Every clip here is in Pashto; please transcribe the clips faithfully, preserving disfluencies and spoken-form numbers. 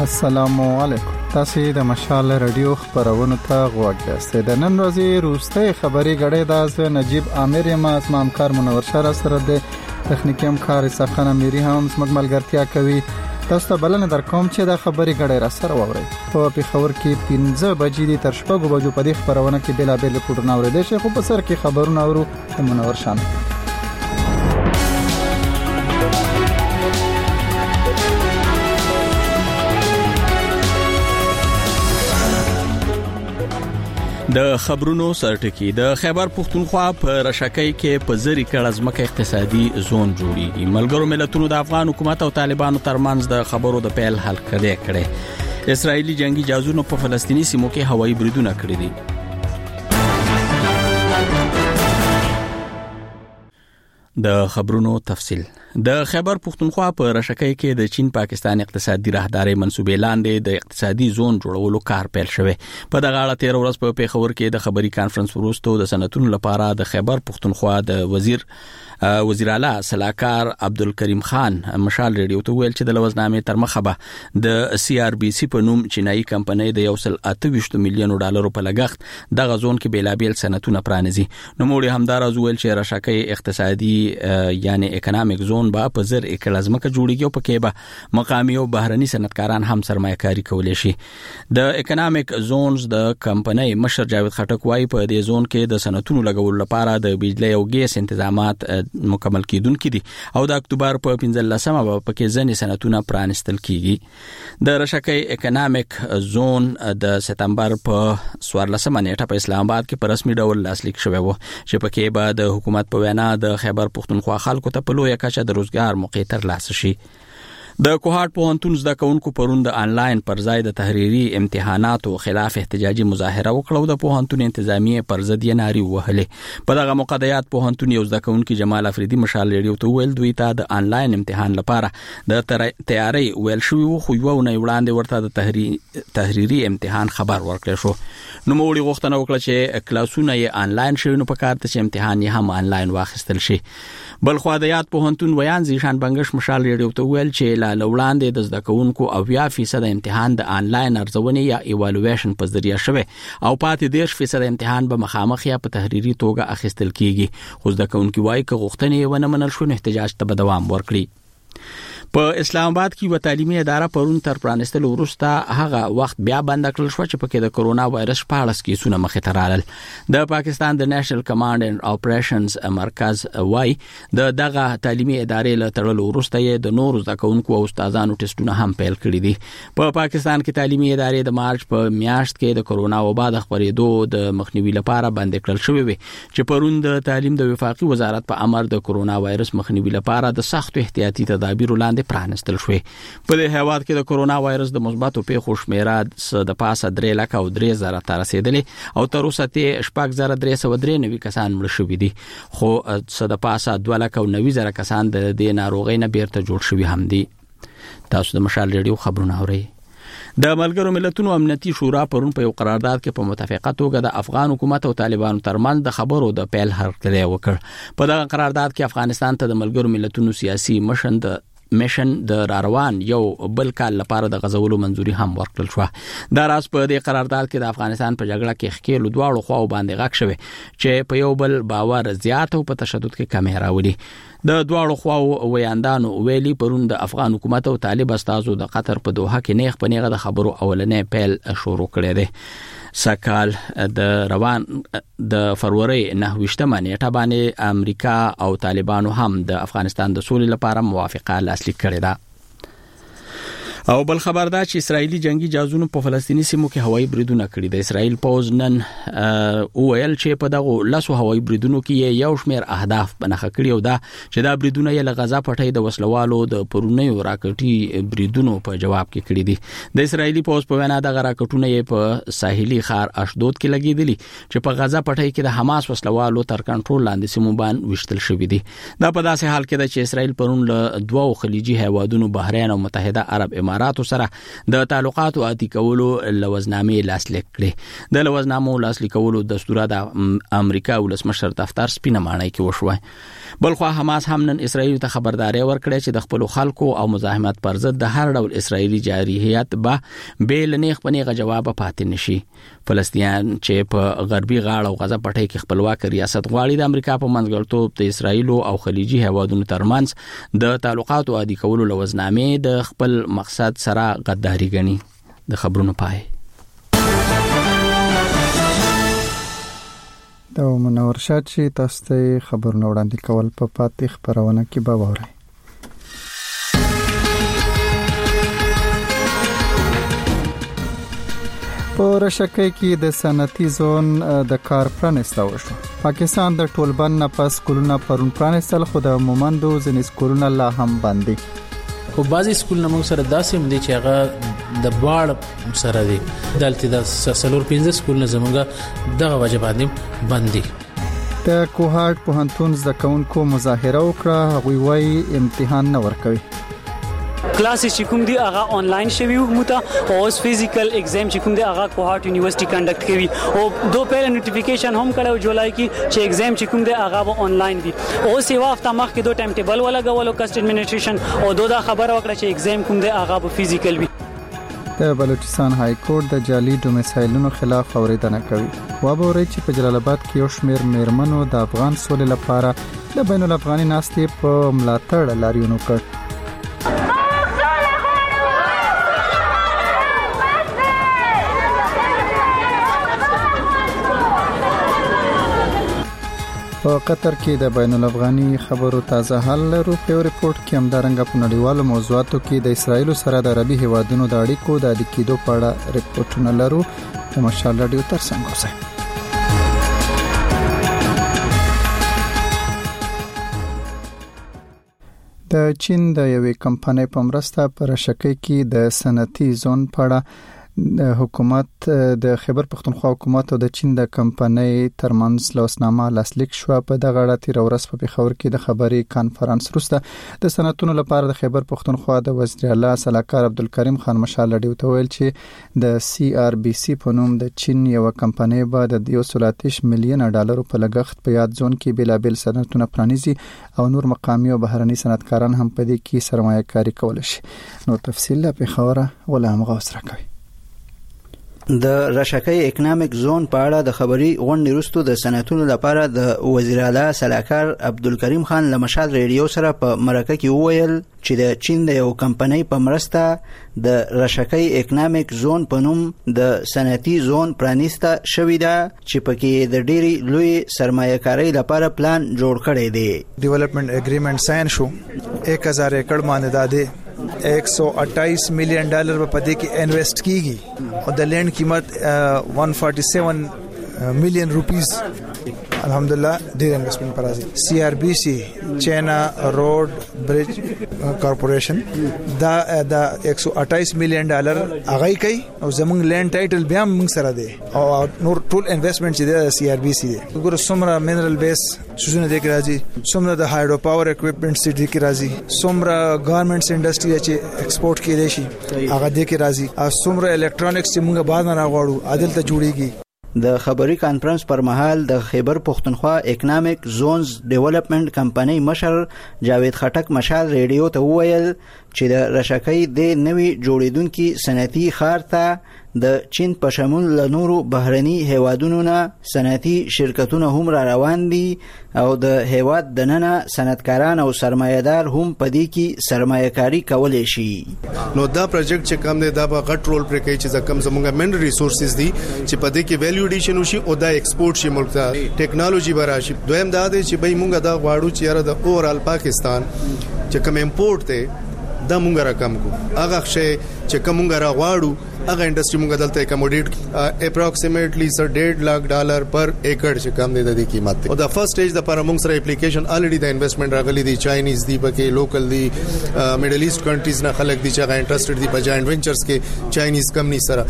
السلام علیکم. تاسو د مشال رادیو خبرونه ته غوږ یاست. د نن ورځې روسته خبري غړې د نجیب عامر یم از مامکار منور شهر سره د تخنیکی همکار سخن امیری هم زموږ ملګرتیا کوي. تاسو ته بلنه در کوم چې د خبري غړې را سره ووري. په پیښور کې پنځه بجې د تر شپږو بجو په دې خبرونه کې بلا بل پورونه اورېدل شي. خو په سر کې خبرونه اورو د منور شان. د خبرونو سرټکی د خیبر پختونخوا په رشکای کې په زری کړه ځمکه اقتصادي زون جوړیږي. ملګرو ملتونو د افغان حکومت او طالبانو ترمنځ د خبرو د پیل حل کړي کړي. اسرایلی جنگي جاسوسانو په فلسطینی سیمو کې هوایي بریدونه کړي دي. د خبرونو تفصيل. د خیبر پختونخوا په رشکای کې د چین پاکستان اقتصادي راهداري منسوبې لاندې د اقتصادي زون جوړولو کار پیل شوی. په دغه اړه تیر ورځ په پیښور کې د خبري کانفرنس وروسته د سنتونو لپاره د خیبر پختونخوا د وزیر وزیر اعلی صلاحکار عبدالکریم خان مشال ریډیو ته ویل چې د لوزنامې تر مخه به د سی آر بي سي په نوم چینایي کمپنۍ د یو سل اته ویشت میلیون ډالر په لګښت د غزون کې بیلابیل سنتونه پرانیزي. نو موږ همدار از ویل چې رشکای اقتصادي یعنی اکونومیک زون با په زر اکلازمکه جوړیږي او پکې به مقامی او بهرني صنعتکاران هم سرمایه‌کاري کولای شي. د اکونومیک زونز د کمپنۍ مشر جاوید خټک وايي په دې زون کې د صنعتونو لګول لپاره د بجلی او ګیس تنظیمات مکمل کیدونکې دي او د اکتوبر په پنځلسمه به پکې ځنې صنعتونه پرانستل کیږي. د رشکای اکونومیک زون د سپتمبر په څوارلسمه نیټه په اسلام آباد کې په رسمي ډول لاسلیک شوی و چې پکې به د حکومت په وینا د خیبر پختونخوا خلکو ته په لویه کچه د روزګار موقع ترلاسه شي. د کوهاټ پوهنتون زده کوونکو پرون د انلاین پر ځای د تحریری امتحاناتو خلاف احتجاجي مظاهره وکړه. د پوهنتون انتظامیه پر ضد یې نارې وهلې. په دغه مقدیات پوهنتون یو زده کوونکي جمال افریدي مشال ریډیو ته ویل دوی ته د انلاین امتحان لپاره د تیاری ویل شوی و خو یو نه وړاندې ورته د تحریری تحریری امتحان خبر ورکړل شو. نو موږ غوښتنه وکړه چې کلاسونه یې انلاین شي نو په کار ته چې امتحان یې هم انلاین واخیستل شي. بل خو د یاد پوهنتون ویان زیشان بنگش مشال ریډیو ته ویل چې لا لوړاندې د زده کوونکو او یا فیصد امتحان د انلاین ارزونې یا ایوالویشن په ذریعہ شوی او پاتې دیش فیصد امتحان به مخامخ یا په تحریری توګه اخیستل کیږي. خو زده کوونکو وايي چې غوښتنې ونه منل شو نه احتجاج ته به دوام ورکړي. په اسلام آباد کې و تعلیمي اداره پرون تر پرانستل ورسته هغه وخت بیا بند کړل شو چې پکې د کورونا وایرس پاړس کیسونه مخې ته رالل. د پاکستان د نېشنل کمانډ اینڈ اپریشنز مرکز وايي د دغه تعلیمي ادارې له تړلو ورسته یې د نورو زده کوونکو او استادانو ټیسټونه هم پیل کړي دي. په پاکستان کې تعلیمي ادارې د مارچ په میاشت کې د کورونا وبا د خپرېدو د مخنیوي لپاره بند کړل شوې وي چې پرون د تعلیم د وفاقي وزارت په امر د کورونا وایرس مخنیوي لپاره د سخت احتیاطي تدابیر لاندې پرانستل شوی. په دې هیواد کې د کورونا وایرس د مثبتو پیښو شمیره د پاسه درې لک او درې زره ته رسیدلې او تر اوسه ته شپږ زره درې سوه درې نوي کسان مړه شوي دي. خو څه د پاسه دوه لک او نوي زره کسان د دې ناروغۍ نه بیرته جوړ شوي هم دي. تاسو د مشال ریډیو خبرونه اورئ. د ملګرو ملتونو امنیتي شورا پرون په یو قرارداد کې په متفقه توګه د افغان حکومت او طالبانو ترمنځ د خبرو د پیل هرکلی وکړ. په دغه قرارداد کې افغانستان ته د ملګرو ملتونو سیاسي مشن د میشن د راروان یو بل کال لپاره د غزولو منځوري هم ورکړل شو. دا راز په دې قرارداد کې د افغانستان په جګړه کې خکېلو دواړو خواو باندې غږ شوی چې په یو بل باور زیات او په تشدد کې کمی راوړي. د دواړو خواو ویاندانو ویلي پرون د افغان حکومت او طالب استازو د قطر په دوحه کې نیغ په نیغه د خبرو اولنې پیل شروع کړی دی. سکال د روان د فروری نهویشتمه نیټه باندې امریکا او طالبانو هم د افغانستان د سولې لپاره موافقه لاسلیک کړې ده. او بل خبر دا چې اسرایلی جنگي جاسوسانو په فلسطینی سیمو کې هوایي بریدونه کړي. د اسرایل پوز نن اویل چې په دغه لاسو هوایي بریدونو کې یو شمېر اهداف بنخښه کړي او دا چې دا بریدونه یې له غزا پټۍ د وسلوالو د پرونیو راکټي بریدونو په جواب کې کړي دي. د اسرایلی پوز په وینا دغه راکټونه یې په ساحلي ښار اشدود کې لګېدلي چې په غزا پټۍ کې د حماس وسلوالو تر کنټرول لاندې سیمو باندې وشتل شوي دي. دا په داسې حال کې ده چې اسرایل پرون له دوو خلیجي هیوادونو بحرین او متحده عرب امارات اماراتو سره د تعلقاتو عادي کولو لوزنامې لاسلیک کړې. د لوزنامو لاسلیک کولو دستور د امریکا ولسمشر دفتر سپینه ماڼۍ کې وشو. بلخو حماس هم نن اسرائیل ته خبرداري ورکړه چې د خپل خلکو او مزاحمت پر ضد د هر ډول اسرائیلي جارحیت به بیل نه خپنه جواب پاتې نشي. فلسطین چې په غربي غاړه او غزه پټي کې خپلواک ریاست غواړي د امریکا په منځګړیتوب د اسرائیل او خلیجي هیوادونو ترمنځ د تعلقاتو عادي کولو لوزنامې د خپل مقصد سره غداري ګڼي. د خبرونو پای د منور شاد چې تاسو ته خبرونه وړاندې کول په پاتې خبرونه کې به ووري. په رشکې کې د صنعتي زون د کار پرانستل وشو. پاکستان د ټولبند نه پس کولونه پرون پرانستل، خو د مومندو ځینې سکولونه لا هم بند دي. خو بعضی سکولونه موږ سره داسې هم دي چې هغه د باړ سره دي. دلته د سلور پنځه سکولونه زموږه دغه وجه باندې بند دي. د کوهاټ پوهنتون زده کوونکو مظاهره وکړه. هغوی وايي امتحان نه ورکوي. کلاسز چې کوم دی هغه آنلاین شوی وو مته او اوس فزیکل ایگزام چې کوم دی هغه کوهاټ یونیورسيټي کنډکټ کوي او دو پهل نوټیفیکیشن هم کړو جولای کې چې ایگزام چې کوم دی هغه به آنلاین وي. او سیوا هفته مخکې دو ټایم ټیبل ولا غوولو کاست اډمنسټریشن او دوه خبره وکړه چې ایگزام کوم دی هغه به فزیکل وي. د بلوچستان های کورټ د جعلي ډومیسایلونو خلاف اوریدنه کوي. وابوري چې په جلال آباد کې یو شمېر میرمنو د افغان سولې لپاره د بین الافغاني ناستې په ملاتړ لاریون وکړ. په قطر کې د بین الافغاني خبرو تازه حل لرو. په ریپورت کې هم دارنګ په نړیوالو موضوعاتو کې د اسرایل سره د عربي هیوادونو د اړیکو د عادي کېدو په اړه ریپورتونه لرو. د مشال رادیو ترڅنګ اوسئ. د چین د یوې کمپنۍ په مرسته په رشکې کې د صنعتي زون په اړه د حکومت د خیبر پختونخوا حکومت او د چین د کمپنۍ ترمنځ لاسنامه لاسلیک شو. په دغه اړه تیر ورځ په پیښور کې د خبري کانفرنس وروسته د صنعتونو لپاره د خیبر پختونخوا د وزیر اعلی صلاحکار عبدالکریم خان مشال رادیو ته ویل چې د سی آر بي سي په نوم د چین یو کمپنۍ به د یو سل اتیا میلیون ډالر په لګښت په یاد زون کې بلابل صنعتونه پرانیزي او نور مقامي او بهرني صنعتکاران هم په دې کې سرمایه کاری کول شي. نو تفصیل په پیښور غلام غوث راکوي. د رشکې اکونومیک زون په اړه د خبري غونډې وروسته د صنعتونو لپاره د وزیر اعلی صلاحکار عبدالکریم خان له مشال ریډیو سره په مرکه کې وویل چې د چین د یو کمپنۍ په مرسته د رشکې اکونومیک زون په نوم د صنعتي زون پرانیسته شوې ده چې پکې د ډېری لوی سرمایه‌کارۍ لپاره پلان جوړ کړی دی. ډیولپمنٹ اګریمنٹ ساين شو. एक हज़ार एकड़ باندې داده एक सौ अट्ठाईस मिलियन डॉलर په دې کې انویسټ کیږي او د لینډ قیمت एक सौ सैंतालीस मिलियन روپیز. الحمدلله ډیر انویسټمنٹ پر راځي. سی آر بي سي چاینا روډ برج کارپوریشن دا د एक सौ अट्ठाईस million ډالر هغه کوي او زمونږ لینډ ټایټل بیا موږ سره دی او نور ټول انویسټمنٹ چې د سی آر بي سي دی. وګوره څومره منرل بیس سوزونه د کې راځي، څومره د هایډرو پاور اکوپمنټ سي د کې راځي، څومره ګارمنټس انډستری چې ایکسپورټ کېدای شي هغه د کې راځي، او څومره الکترونکس چې موږ بعد نه راغواړو عادل ته جوړيږي. د خبري کانفرنس پر مهال د خیبر پختونخوا اکونومیک زونز ډیولپمنٹ کمپنۍ مشر جاوید خټک مشال ریډیو ته وویل چې د رشکې د نوي جوړیدونکو صنعتي ښار ته د چین په شمول له نورو بهرني هیوادونو نه صنعتي شرکتونه هم را روان دي او د هیواد د ننه صنعتکاران او سرمایه‌دار هم په دې کې سرمایه‌کاري کولای شي. نو دا پروجیکټ چې کوم دی دا به غټ رول پلی کوي چې کم زموږه منرل ریسورسز دي چې په دې کې ویلیو اډیشن وشي او دا ایکسپورټ شي ملک ته ټیکنالوژي براشي. دویم دا دی چې به موږ دا غواړو چې یاره د اورال پاکستان چې کوم امپورټ دی دا مونږ را کم کو. هغه شی چې کوم مونږ را غواړو هغه انډستری مونږ دلته اکوموډیټ اپروکسیمیټلی سر ډېر لک ډالر پر ایکړ چې کم دی د دې قیمت. او د فرست سټیج د پر مونږ سره اپلیکیشن الریډي د انویسټمنٹ راغلي دي، چاینیز دی پکې، لوکل دی، میډل ایست کنټریز نه خلک دي چې هغه انټرېستډ دي په جاینټ وینچرز کې چاینیز کمپنی سره.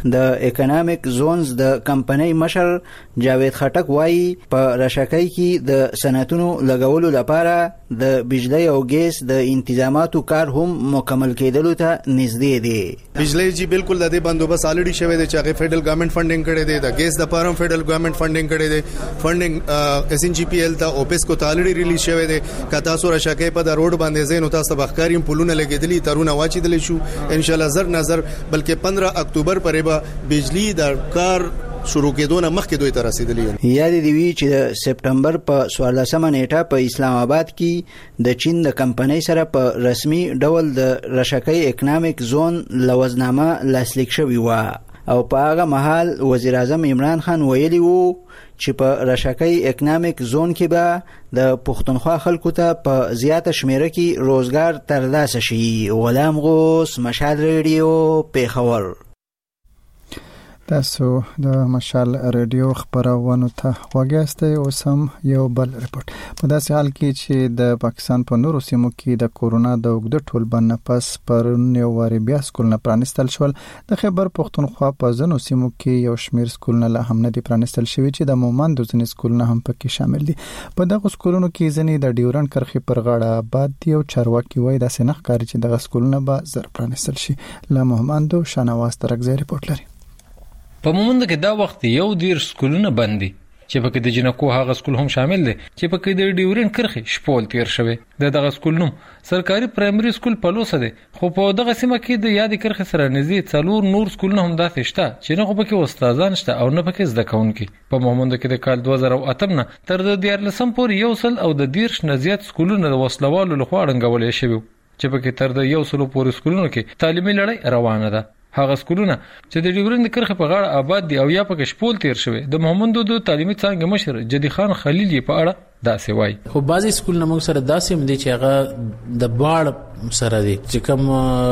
د اکونومیک زونز د کمپنۍ مشر جاوید خټک وایي په رشکۍ کې د صنعتونو لګولو لپاره د بجلی او ګیس د انتظاماتو کار هم مکمل کېدلو ته نږدې دی. بجلی جی بالکل د دې بندوبست الریډي شوی دی چې هغه فدرل ګورنمنت فندینګ کړي دی، د ګیس د پاره فدرل ګورنمنت فندینګ کړي دی، فندینګ اس ان جی پی ایل ته اوپس کو الریډي ریلیز شوی دی. کتا سو رشکۍ په د روډ باندې زین او تاسو بخکاریم پلونه لګیدلی ترونه واچیدل شو ان شاء الله زر نظر بلکې پندرہ اکتوبر پرې به بجلی د کار شروع کېدونه مخکې دوی ته رسیدلې. یاد دی وی چې د سپټمبر په څوارلسمه نیټه په اسلام آباد کې د چین د کمپنۍ سره په رسمي ډول د رشکۍ اکونومیک زون لوزنامه لاسلیک شوی و او په هغه مهال وزیر اعظم عمران خان ویلی وو چې په رشکۍ اکونومیک زون کې به د پښتونخوا خلکو ته په زیاته شمیره کې روزګار ترلاسه شي. غلام غوث، مشال ریډیو، پیښور. تاسو د مشال ریډیو خبرونه ته وګورئ. اوس هم یو بل ریپورت. په داسې حال کې چې د پاکستان په نورو سیمو کې د کورونا د اوږد ټولبند نه پس پرون یو واري بیا سکولونه پرانستل شول، د خیبر پښتونخوا په ځینو سیمو کې یو شمیر سکولونه لا هم نه دي پرانستل شوي چې د مومند د ځینې سکولونه هم پکې شامل دي. په دغه سکولونو کې ځینې د ډیورنډ کرښې پر غاړه آباد دي او چارواکي وایي داسې نه ښکاري چې دغه سکولونه به زر پرانستل شي. لا محمد او شانواز ترکزی ریپورت لري. په مومند کې دا وخت یو ډیر سکولونه بند دي چې پکې د جنکو هغه سکول هم شامل دي چې پکې د ډیورنډ کرښې شپول تیر شوی. د دغه سکول نوم سرکاري پرایمري سکول پلوسه دی، خو په دغه سیمه کې د یادې کرښې سره نږدې څلور نور سکولونه هم داسې شته چې نه خو پکې استادان شته او نه پکې زده کوونکي. په مومند کې د کال دوه زره اته نه تر د دیارلسم پورې یو سل او د دیرش نه زیات سکولونه د وسلوالو لخوا ړنګول شوي چې پکې تر د یو سل پورې سکولونو کې تعلیمي لړۍ روانه ده. هغه سکولونه چې د ډیورنډ کرښې په غاړه آباد دي او یا پکې شپول تیر شوی، د محمد د تعلیمي څانګې مشر جدي خان خلیل یې په اړه داسې وایي. خو بعضی سکولونه موږ سره داسې هم دي چې هغه د باړ سره دي چې کوم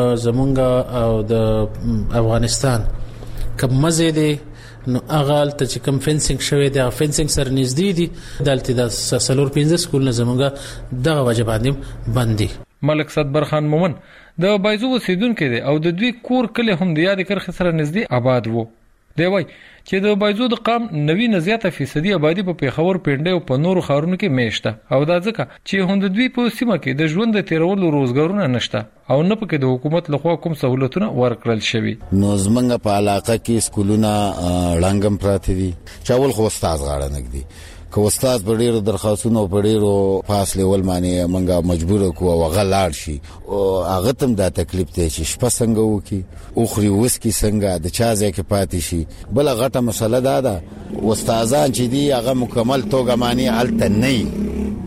زمونږ او د افغانستان کوم مزه دي نو هغه ته چې کوم فینسینګ شوی دی فینسینګ سره نږدې دي دلته د سلور پنځه سکولونه زمونږ دغه وجه باندې بندي. ملک صدبر خان مومن د بایزو اوسیدونکو دی او د دوی کور کله هم د یاد کرښې سره نږدې آباد وو. دی وای چې د بایزو د قام نوي نه زیاته فیصدي آبادی په پیښور، پنډۍ او په نورو ښارونو کې میشته او دا ځکه چې هم د دوی په سیمه کې د ژوند د تیرولو روزګارونه نشته او نه پکې د حکومت لخوا کوم سہولتونه ورکړل شوي. نو زمونږ په علاقه کې سکولونه ړنګم پراته دي چې اول خو استاد غاړه نګدي که استاد په ډیرو درخواستونو په ډیرو پاس لیول باندې منګه مجبور کو او غلاړ شي او هغه تم دا تکلیف دی چې شپه څنګه وکي او خري وسکي څنګه د چا ځای کې پاتې شي. بل غټه مسله دا ده استادان چې دی هغه مکمل توګه معنی الته نه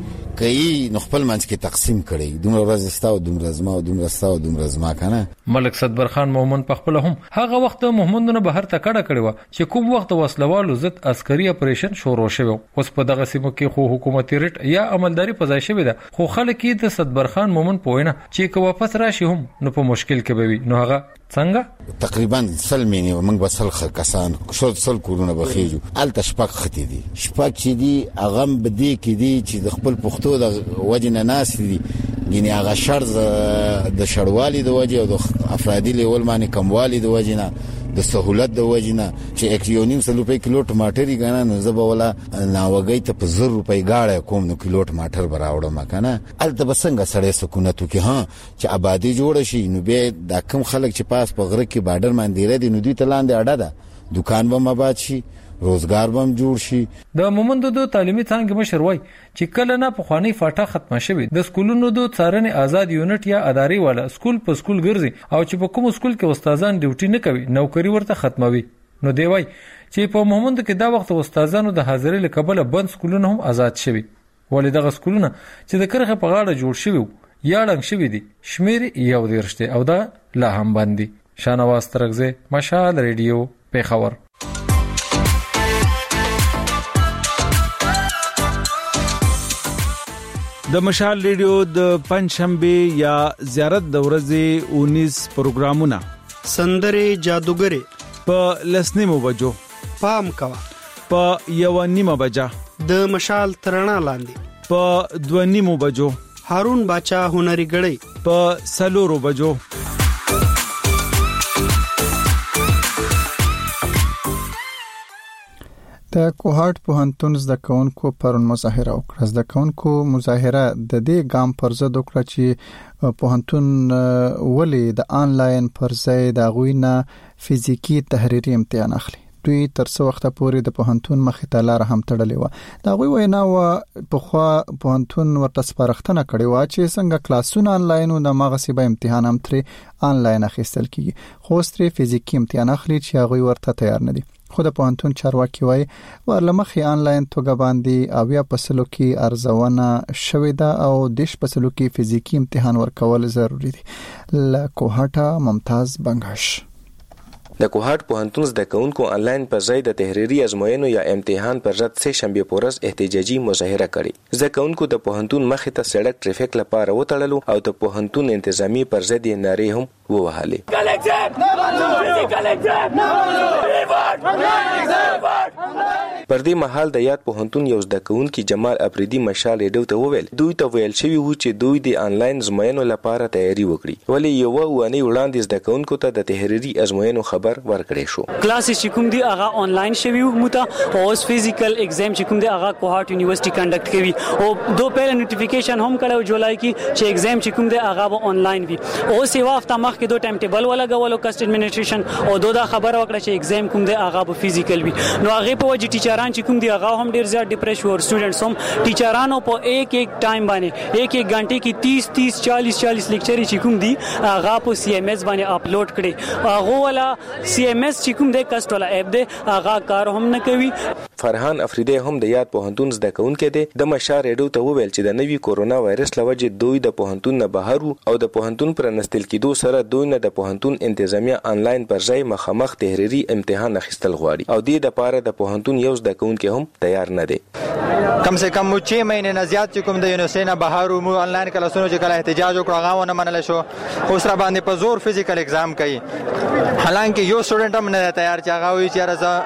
کوي نو خپل منځ کې تقسیم کړي، دومره ورځ استاو دومره زما او دومره استاو دومره زما کنه. ملک صدبر خان مومن په خپل هم هغه وخت محمدونه بهر ته کډه کړي و چې کوم وخت وسلوالو ضد عسکري اپریشن شروع شوی. اوس په دغه سیمه کې خو حکومتي ریټ یا عملداري په ځای شوی ده، خو خلک یې د صدبر خان مومن پوینه چې که واپس راشي هم نو په مشکل کې به وي. نو هغه څنګه تقریبا سل مینه موږ به سل کسان شو سل کورونه بخیجو الته شپک ختی دي شپک چې دي هغه بدی کې دي چې د خپل پښتو د وجنه ناس دي ګینه هغه شرز د شړوالي د وجه او د افرادی لیول باندې کموالی د وجنه د سہولت د وجنه چې اکیونیم سلو په کیلو ټماټر غنا نو زبا ولا ناوګی ته په زر روپۍ گاړه کوم نو کیلو ټماټر براوړم کنه الته بسنګ سړې سکونت کی ها چې آبادی جوړ شي نو به د کم خلک چې پاس په غره کې بارډر باندې ردی نو دوی ته لاندې اډه ده دکان به آباد شي روزګار بم جوړ شي. د مومند د تعلیمي څانګې مشر وای چې کله نه په خواني فاټه ختمه شوی د سکولونو د څارنې آزاد یونټ یا اداري والا سکول په سکول ګرځي او چې په کوم سکول کې استادان ډیوټي نه کوي نوکری ورته ختموي. نو دی وای چې په مومند کې دا وخت استادانو د حاضرۍ لکبل بند سکولونه هم آزاد شوي ولې دغه سکولونه چې د کرخه په غاړه جوړ شوی یا ړنګ شوی دي شمیر یو دیرشته او دا لا هم باندې. شانواز ترکزی مشال ریډیو پیښور. د مشال ریډیو د پنځشنبه یا زیارت د ورځې اونیس پروګرامونه سندره جادوګری په لسنیمو بجو پام کوا په یو نیمه بجا د مشال ترنا لاندې په دو نیمو بجو هارون باچا هنري غړی په سلورو بجو د کوهاټ پوهنتون زده کوونکو پرون مظاهره وکړه. زده کوونکو مظاهره د دې ګام پر ضد وکړه چې پوهنتون ولې د آنلاین پر ځای د غوینه فزیکی تحریری امتحان اخلي. دوی تر څو وخت پورې د پوهنتون مخې ته لار هم تړلې و. دا غوي وینا و په خوا پوهنتون ورته سپارښتنه کړې و چې څنګه کلاسونه آنلاین او د مغصبه امتحان هم ترې آنلاین اخیستل کیږي. خو ستري فزیکی امتحان اخلي چې هغه ورته تیار نه دي. خو د پوهنتون چارواکي وایي ورلمخې آنلاین توګه باندې اویا پسلو کې ارزونه شوې ده او دیش پسلو کې فزیکی امتحان ورکول ضروری دي. ل کوهاټا ممتاز بنگاش. د کوهاټ پوهنتون زده کوونکو آنلاین پر ځای د تحریری ازموینو یا امتحان پر ضد سه شنبه پورز احتجاجي مظاهره کړې. زده کوونکو د پوهنتون مخې ته سړک ټریفیک لپاره وتړلو او د پوهنتون انتظامی پر ضد یې نارې هم ووهلې. پر دې مهال د یاد پوهنتون یو زده کوونکي جمال افریدي مشال ریډیو ته وویل دوی ته ویل شوی و چې دوی د آنلاین ازموینو لپاره تیاری وکړي ولی یو ونی وړاندې زده کوونکو ته د تحریری ازموینو خبر ورکړی شو. کلاس چې کوم دی هغه آنلاین شوی و مته او اوس فزیکل ایگزام چې کوم دی هغه کوهاټ یونیورسيټي کنډکټ کوي او دو پهل نوټیفیکیشن هم کړو جولای کې چې ایگزام چې کوم دی هغه به آنلاین وي. او سیوا هفته مخکې دو ټایم ټیبل ولګولو کاست ایڈمنسټریشن او دو دا خبر وکړه چې ایگزام کوم دی هغه به فزیکل وي. نو هغه په وجه ټیچران چې کوم دی هغه هم ډیر زیات ډیپریس او سټوډنټس هم ټیچرانو په ایک ایک ټایم باندې ایک ایک غنټه کې تیس تیس چالیس چالیس لیکچر چې کوم دی هغه په سی ایم ایس باندې اپلوډ کړي. هغه ولا سی ایم ایس چې کوم دی کاست ولا اپ دی هغه کار هم نه کوي. فرحان افریدی هم د یاد پوهنتون زده کوونکی دی. د مشار ریډیو ته وویل چې د نوي کورونا وایرس لوجه دوی د پوهنتون نه بهر او د پوهنتون پر نستل کېدو سره دوی نه د پوهنتون انتظامیه آنلاین پر ځای مخامخ تحریری امتحان اخیستل غواړي او د دې لپاره د پوهنتون یو زده کوونکی هم تیار نه دی. کم سے کم چھ مہینے نه زیات چې کوم د یونیورسيټي نه بهر مو آنلاین کلاسونو چې کله احتجاج وکړ هغه ونه منل شو. خو سره باندې په زور فزیکل ایگزام کوي. حالانکه یو سټوډنټ هم نه تیار چې هغه وی چې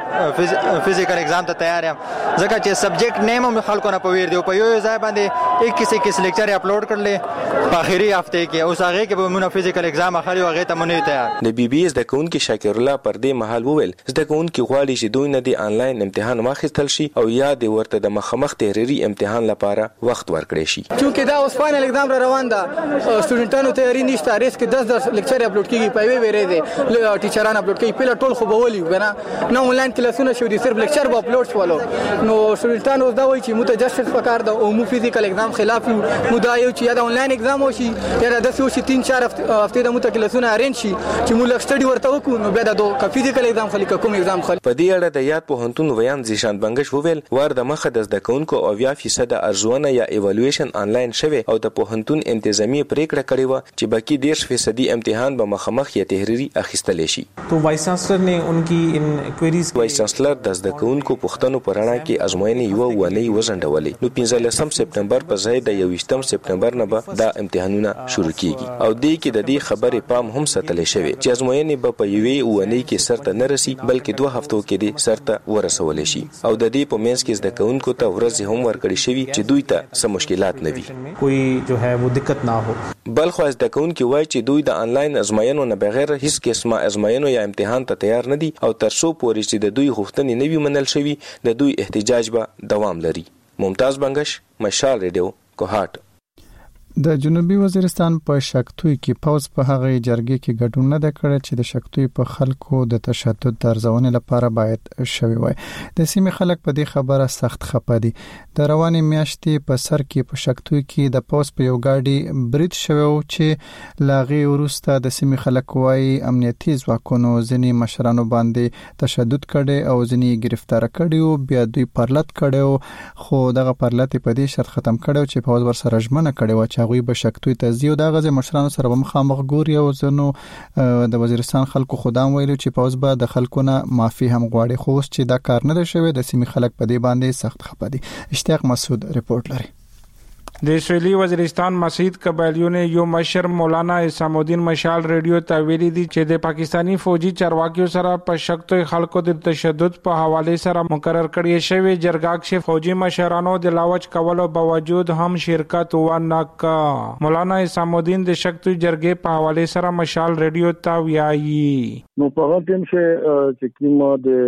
راځه فزیکل ایگزام ته تیار یم ځکه چې سبجیکټ نیم هم خلکو نه پویر دی په یو ځای باندې یک کیسه کیسه لیکچر اپلوډ کړل په اخري هفته کې اوس هغه کې به مونږ فزیکل ایگزام اخلي او هغه ته مونږ تیار. د بي بي اس د کون کې شاکر الله پر دې محل وویل زده کون کې غواړي چې دوی نه دی آنلاین امتحان واخیستل شي او یا د ورته د مخامخ تحریری امتحان لپاره وخت ورکړي شي. چونکه دا اوس فاینل ایگزام را روان ده سټوډنټانو تیاری نشته ریس کې دس دس لیکچر اپلوډ کیږي په وی ویری دي ټیچران اپلوډ کوي په ټول خو بولی کنه نو آنلاین کلاسونه شو دي صرف لیکچر به اپلوډ شولو نو سټوډنټانو دا وایي چې موږ جسټ پکار ده او مو فزیکل ایگزام خلاف مو دا یو چې دا آنلاین ایگزام وشي یا د څو شي تین چار هفته د مو کلاسونه ارینج شي چې مو لک سټډي ورته وکړو نو بیا د فزیکل ایگزام خلی کوم ایگزام خلی. په دې اړه د یاد پوهنتون ویان زیشان بنگش وویل ور د مخه د زده کوونکو او بیا فیصد ارزونه یا ایوالویشن آنلاین شوه او د پوهنتون انتظامی پریکړه کړې و چې باقی ډیر فیصدي امتحان به مخامخ یا تحریری اخیستل شي. تو وایس چانسلر نے ان کی ان کوئریز وایس چانسلر د زده کوونکو پوښتنو پر اړه کې ازموینې یو ونی وزندولې. نو پنځلسم سپټمبر په ځای د یوویشتم سپټمبر نه به دا امتحانونه شروع کیږي او د کې د دې خبرې پام هم ستلې شوی چې ازموینې به په یوې ونی کې سرته نه رسی بلکې دوه هفتو کې دي سرته ورسول شي او د دې په منځ کې زده کوونکو ته ورځ هم ورکړي شوی چې دوی ته سم مشکلات نه وي کوئی جو ہے وہ دقت نہ ہو. بل خو زده کوونکو وایي چې دوی د آنلاین ازموینو نه بغیر هیڅ قسمه ازموینو یا امتحان ته تیار نه دي او تر څو پورې چې د دوی غوښتنې نه وي منل شوی د دوی احتجاج به دوام لري. ممتاز بنگش مشال ریډیو کوهاټ. د جنوبي وزیرستان په شکتوی کې پوز په هغه جرګې کې ګډون نه کړ چې د شکتوی په خلکو د تشدد درځونې لپاره باید شوی وای. د سیمې خلک په دې خبره سخت خپه دي. د روانې میاشتې په سر کې په شکتوی کې د پوز په یو گاډي برید شوی چې لاغي ورسته د سیمې خلک وای امنیتي ځواکونو ځینی مشرانو باندې تشدد کړي او ځینی گرفتار کړي او بیا دوی پرلط کړي خو دغه پرلط په دې شرط ختم کړي چې پوز ور سره ژمنه کړي و چې غوی به شکتوی تزیو د غزه مشرانو سره به مخامخ ګوري او زنو د وزیرستان خلکو خدام ویلو چې پوز به د خلکو نه معافي هم غواړي خو چې دا کار نه شوی د سیمې خلک په دې باندې سخت خپه دي. اشتیاق مسعود ریپورت لري. د سویلي وزیرستان مسعود قبایلیونه یو مشر مولانا اسام الدین مشال ریډیو ته ویلي دي چې د پاکستانی فوجي چارواکیو سره په شکتو خلکو د تشدد په حواله سره مقرر کړی شوی جرګه کې فوجي مشرانو د لاوچ کولو باوجود هم شرکت ونکا. مولانا اسام الدین د شکتو جرګې په حواله سره مشال ریډیو ته ویایي نو په هغه ټیم چې کوم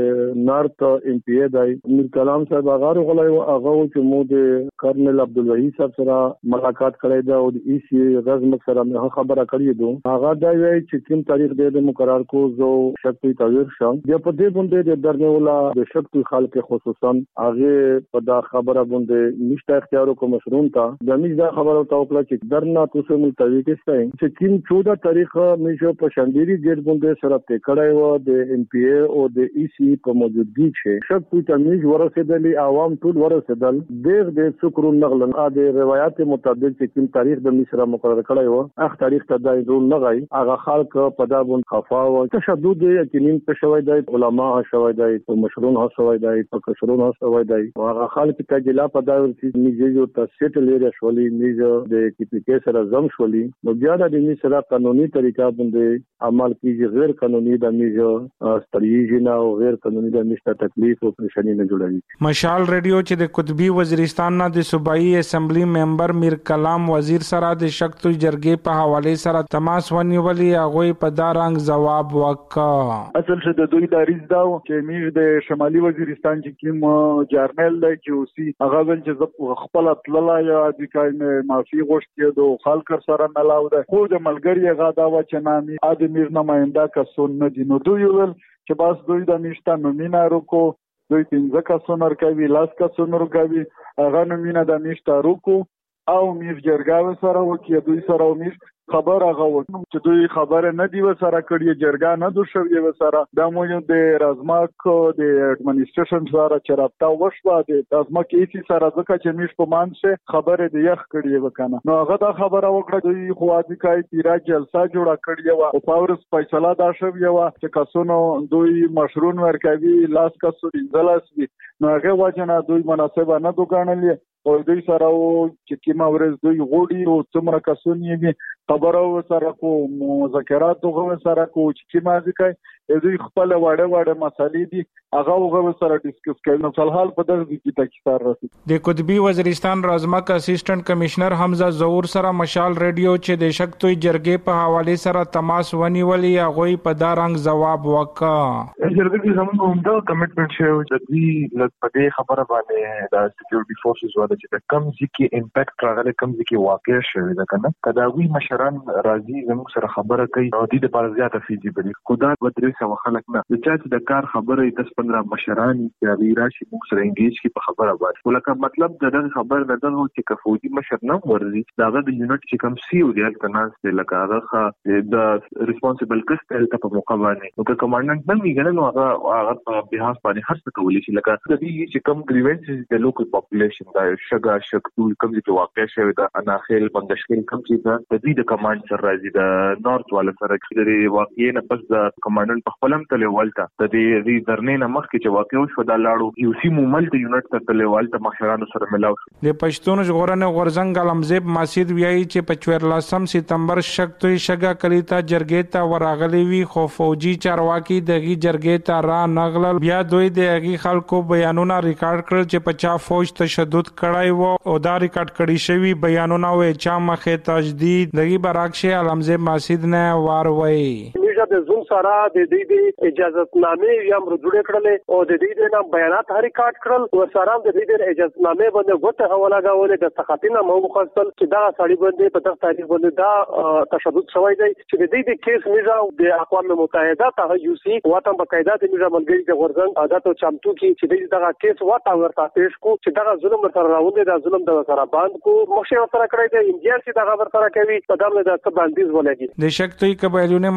د نارت ایم پی ای دای میر کلام صاحب هغه غوړی هغه چې مو د کرنل عبدالوهی صاحب سره ملاقات کړی دا او د ای سی رزم سره مې خبره کړې دوه هغه دا وی چې کوم تاریخ د مقرر کو زو شکتي تغیر شم بیا په دې باندې د درنولا د شکتي خلک خصوصا هغه په دا خبره باندې نشته اختیار کوم مشرون تا د میز دا خبره تا خپل چې درنا تاسو ملتوي کې ستای چې کوم چودہ تاریخ مې په شنديري ګیټ باندې سره ته کړای و د ام پی ای او د ای سی په موجودګي کې شکتي تمیز ورسېدلی عوام ټول ورسېدل ډېر ډېر شکر نغلن د روایت مطابق چې کوم تاریخ د مصر مقرر کړی و هغه تاریخ ته دای رول نه غي هغه خلک په دا باندې خفا او تشدد یقیني په شوی دی علما شوی دی مشرون شوی دی په کشرون شوی دی هغه خلک ته جلا په دا ورته نیجه یو تاسیټ لري شولې نیجه د کی پی کې سره زم شولې نو بیا د مصر قانوني طریقه باندې عمل کیږي غیر قانوني د میجه ستریږي نه او غیر قانوني د مشته تکلیف او پریشانی نه جوړوي. مشال ریډیو چې د قطبی وزیرستان نه د صوبایي اسمبلی ممبر میر کلام وزیر سره د شکتو جرګې په حواله سره تماس ونیولې هغه په دارنګ جواب وکړ. اصل څه د دوی داریز دا چې میر د شمالي وزیرستان چې کوم جرنل دی چې اوسي هغه ول چې خپل تللا یا د کاینه معافي غوښتي دو خلک سره ملاو ده خو د ملګری هغه دا و چې نامي ادمیر نماینده کسون نه دي نو دوی ول چې بس دوی د نشته نومینا روکو دوی پنځه کسونه ورکوي لاس کسونه ورکوي هغه نومینا د نشته روکو او میر جرګه سره وکي دوی سره میر خبر هغه و چې دوی خبره نه دی وسره کړی جرګه نه دوه شوی وسره د مو د رازماک د اډمنستریشن سره چرابتا وشو د رازماک ایسی سره ځکه چې میش په مانسه خبره دی یخ کړی وکنه نو هغه دا خبره وکړه دوی خو اځي کای تیرا جلسه جوړه کړی و او پاورس فیصله دا شوی و چې کسونو دوی مشرون ورکوي لاس کسو انځلاس وي نو هغه وجنه دوی مناسبه نه دوګانلې او دوی سره چې کیما ورز دوی غوډي او څومره کسونی دي خبرو سره کو مذاکرات وغه سره کو چې کیما ځکه دوی خپل واړه واړه مسالې دي هغه وغه سره ډیسکس کوي نو فلحال په دغه کې تکثر راځي. د قطبی وزیرستان رازمک اسسټنټ کمشنر حمزه ظهور سره مشال ریډیو چې د شکتوي جرګې په حواله سره تماس ونیولې هغه په دارنګ جواب وکړ. جرګې کې زموږ همدا کمټمنټ شوی چې دوی لږ په دې خبره باندې د سکیورټي فورسز واده چې کم ځکه امپیکټ راغلی کم ځکه واقع شوی دا کنه کداوی مشران راځي زموږ سره خبره کوي او د دې لپاره زیاته فیزیبل خدا بدري سره خلک نه د چا چې د کار خبره دس پندرہ مشران چې راشي موږ سره انګیج کی په خبره باندې ولکه مطلب دغه خبر نه دغه چې کفودي مشر نه ورزي داغه د یونټ چې کم سی او د تناس د لکه هغه د ریسپانسیبل کسټل ته په موقع باندې نو کمانډنټ نه ویګنه نو هغه هغه په بهاس باندې هڅه کولی شي لکه د دې چې کم گریوینسز د لوکل پاپولیشن دا شګه شکتول کم چې واقع شوی دا اناخیل بنگشکل کم چې دا د دې د کمانډ سره راځي د نورث والا سره چې واقعي نه پس د کمانډنټ په خپلم تل ولته د دې درنې نه مخ کې چې واقع شو دا لاړو یو سی مومل د یونټ ته تل ولته مشرانو سره ملاو شو. د پښتون ژغورنې غورزنګ علمزیب مسعود ویایي چې په چوارلسم سپتمبر شکتوي شګه کلیتا جرګې ته ورغلي وی خو فوجي چارواکي دغه جرګې ته را نغلل بیا دوی دغه خلکو بیانونه ریکارډ کړل چې په چا فوج تشدد کړای وو او دا ریکارډ کړي شوی بیانونه وې چا مخه تجدید دغه برعکس علمزیب مسعود نه واروي د زوم سره د دې د اجازهتنامې یم رجوع کړل او د دې د نام بیانات هر ریکارډ کړل او سره د دې د اجازهتنامې باندې غوته حواله غوولې د تخاطینا مو مخصصل چې دا سړي باندې په دغه تاریخ باندې دا تشدد شوی دی چې د دې د کیس میزه د اقوام متحده ته یو سی واته بقاعده د میزه ملګری د غورځنګ عادت او چمتو کې چې دغه کیس واته ورته پیش کو چې دغه ظلم سره راوندې د ظلم د سره باند کو مخشه سره کړی دی انډیا چې دغه ورته کوي په دغه د څه باندې ولګي. د شکتوي قبایلونه مشال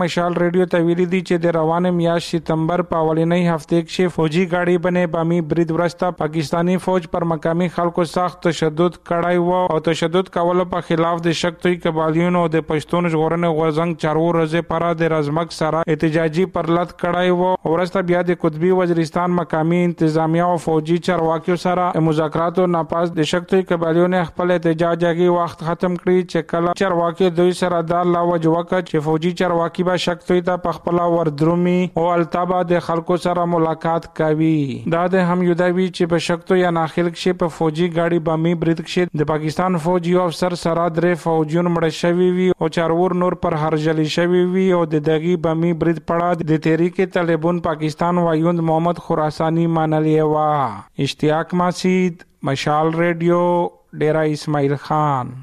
رادیو ته ویلي دي چې د روانه میاشت سپتمبر په اولنۍ هفته کې فوجي گاډي باندې بامي برید ورسته پاکستانی فوج پر مقامی خلکو سخت تشدد کړای و او تشدد کولو په خلاف د شکتوي قبایلیونو د پښتون ژغورنې غورځنګ چارو ورځې پر د رزمک سره احتجاجي پرلط کړای و. ورسته بیا د قطبي وزیرستان مقامی انتظامیه او فوجي چارواکیو سره مذاکراتو ناپاس د شکتوي قبایلیونو خپل احتجاج هغه وخت ختم کړی چې کله چارواکي دوی سره د لاوج وکړ چې فوجي چارواکي به شکتوي ته په خپل وردرومي او التابا د خلکو سره ملاقات کوي. دا د هم یودوي چې په شکتوي یا ناخیل کې په فوجي گاډي بامي برید کې د پاکستان فوجي افسر سره درې فوجیون مړ شوي وي او چارور نور پر هرجلی شوي وي او د دغي بامي برید پړه د تحریک طالبان پاکستان وایوند محمد خراسانی منلی و. اشتیاق مسید، مشال ریډیو، ډیرا اسماعیل خان.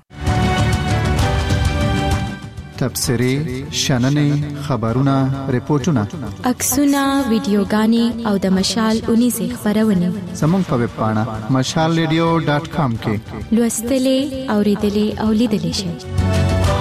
تبصری، شننې، خبرونه، ریپورتونه، عکسونه، ویډیوګانې او د مشال اونیزه خبرونه زموږ په ویب پاڼه مشال ریډیو ډاټ کام کې لوستلې، اوریدلې او لیدلې شئ.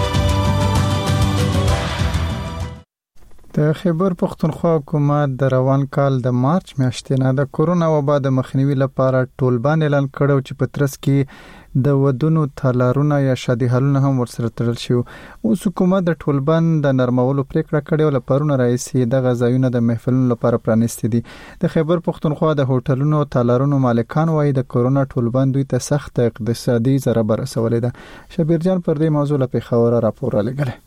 د خیبر پختونخوا حکومت د روان کال د مارچ میاشتې نه د کورونا وبا د مخنیوي لپاره ټولبان اعلان کړو چې په ترڅ کې د ودونو تالارونه یا شادي هالونه هم ورسره تړل شي. اوس حکومت د ټولبان د نرمولو پریکړه کړې او لپاره رئیسي د غزایونو د محفلونو لپاره پرانیستي دي. د خیبر پختونخوا د هوټلونو تالارونو مالکان وایي د کورونا ټولبان دوی ته سخت اقتصادي ضربه رسولې ده. شبیر جان پر دې موضوع لپاره خبره راپور لګله.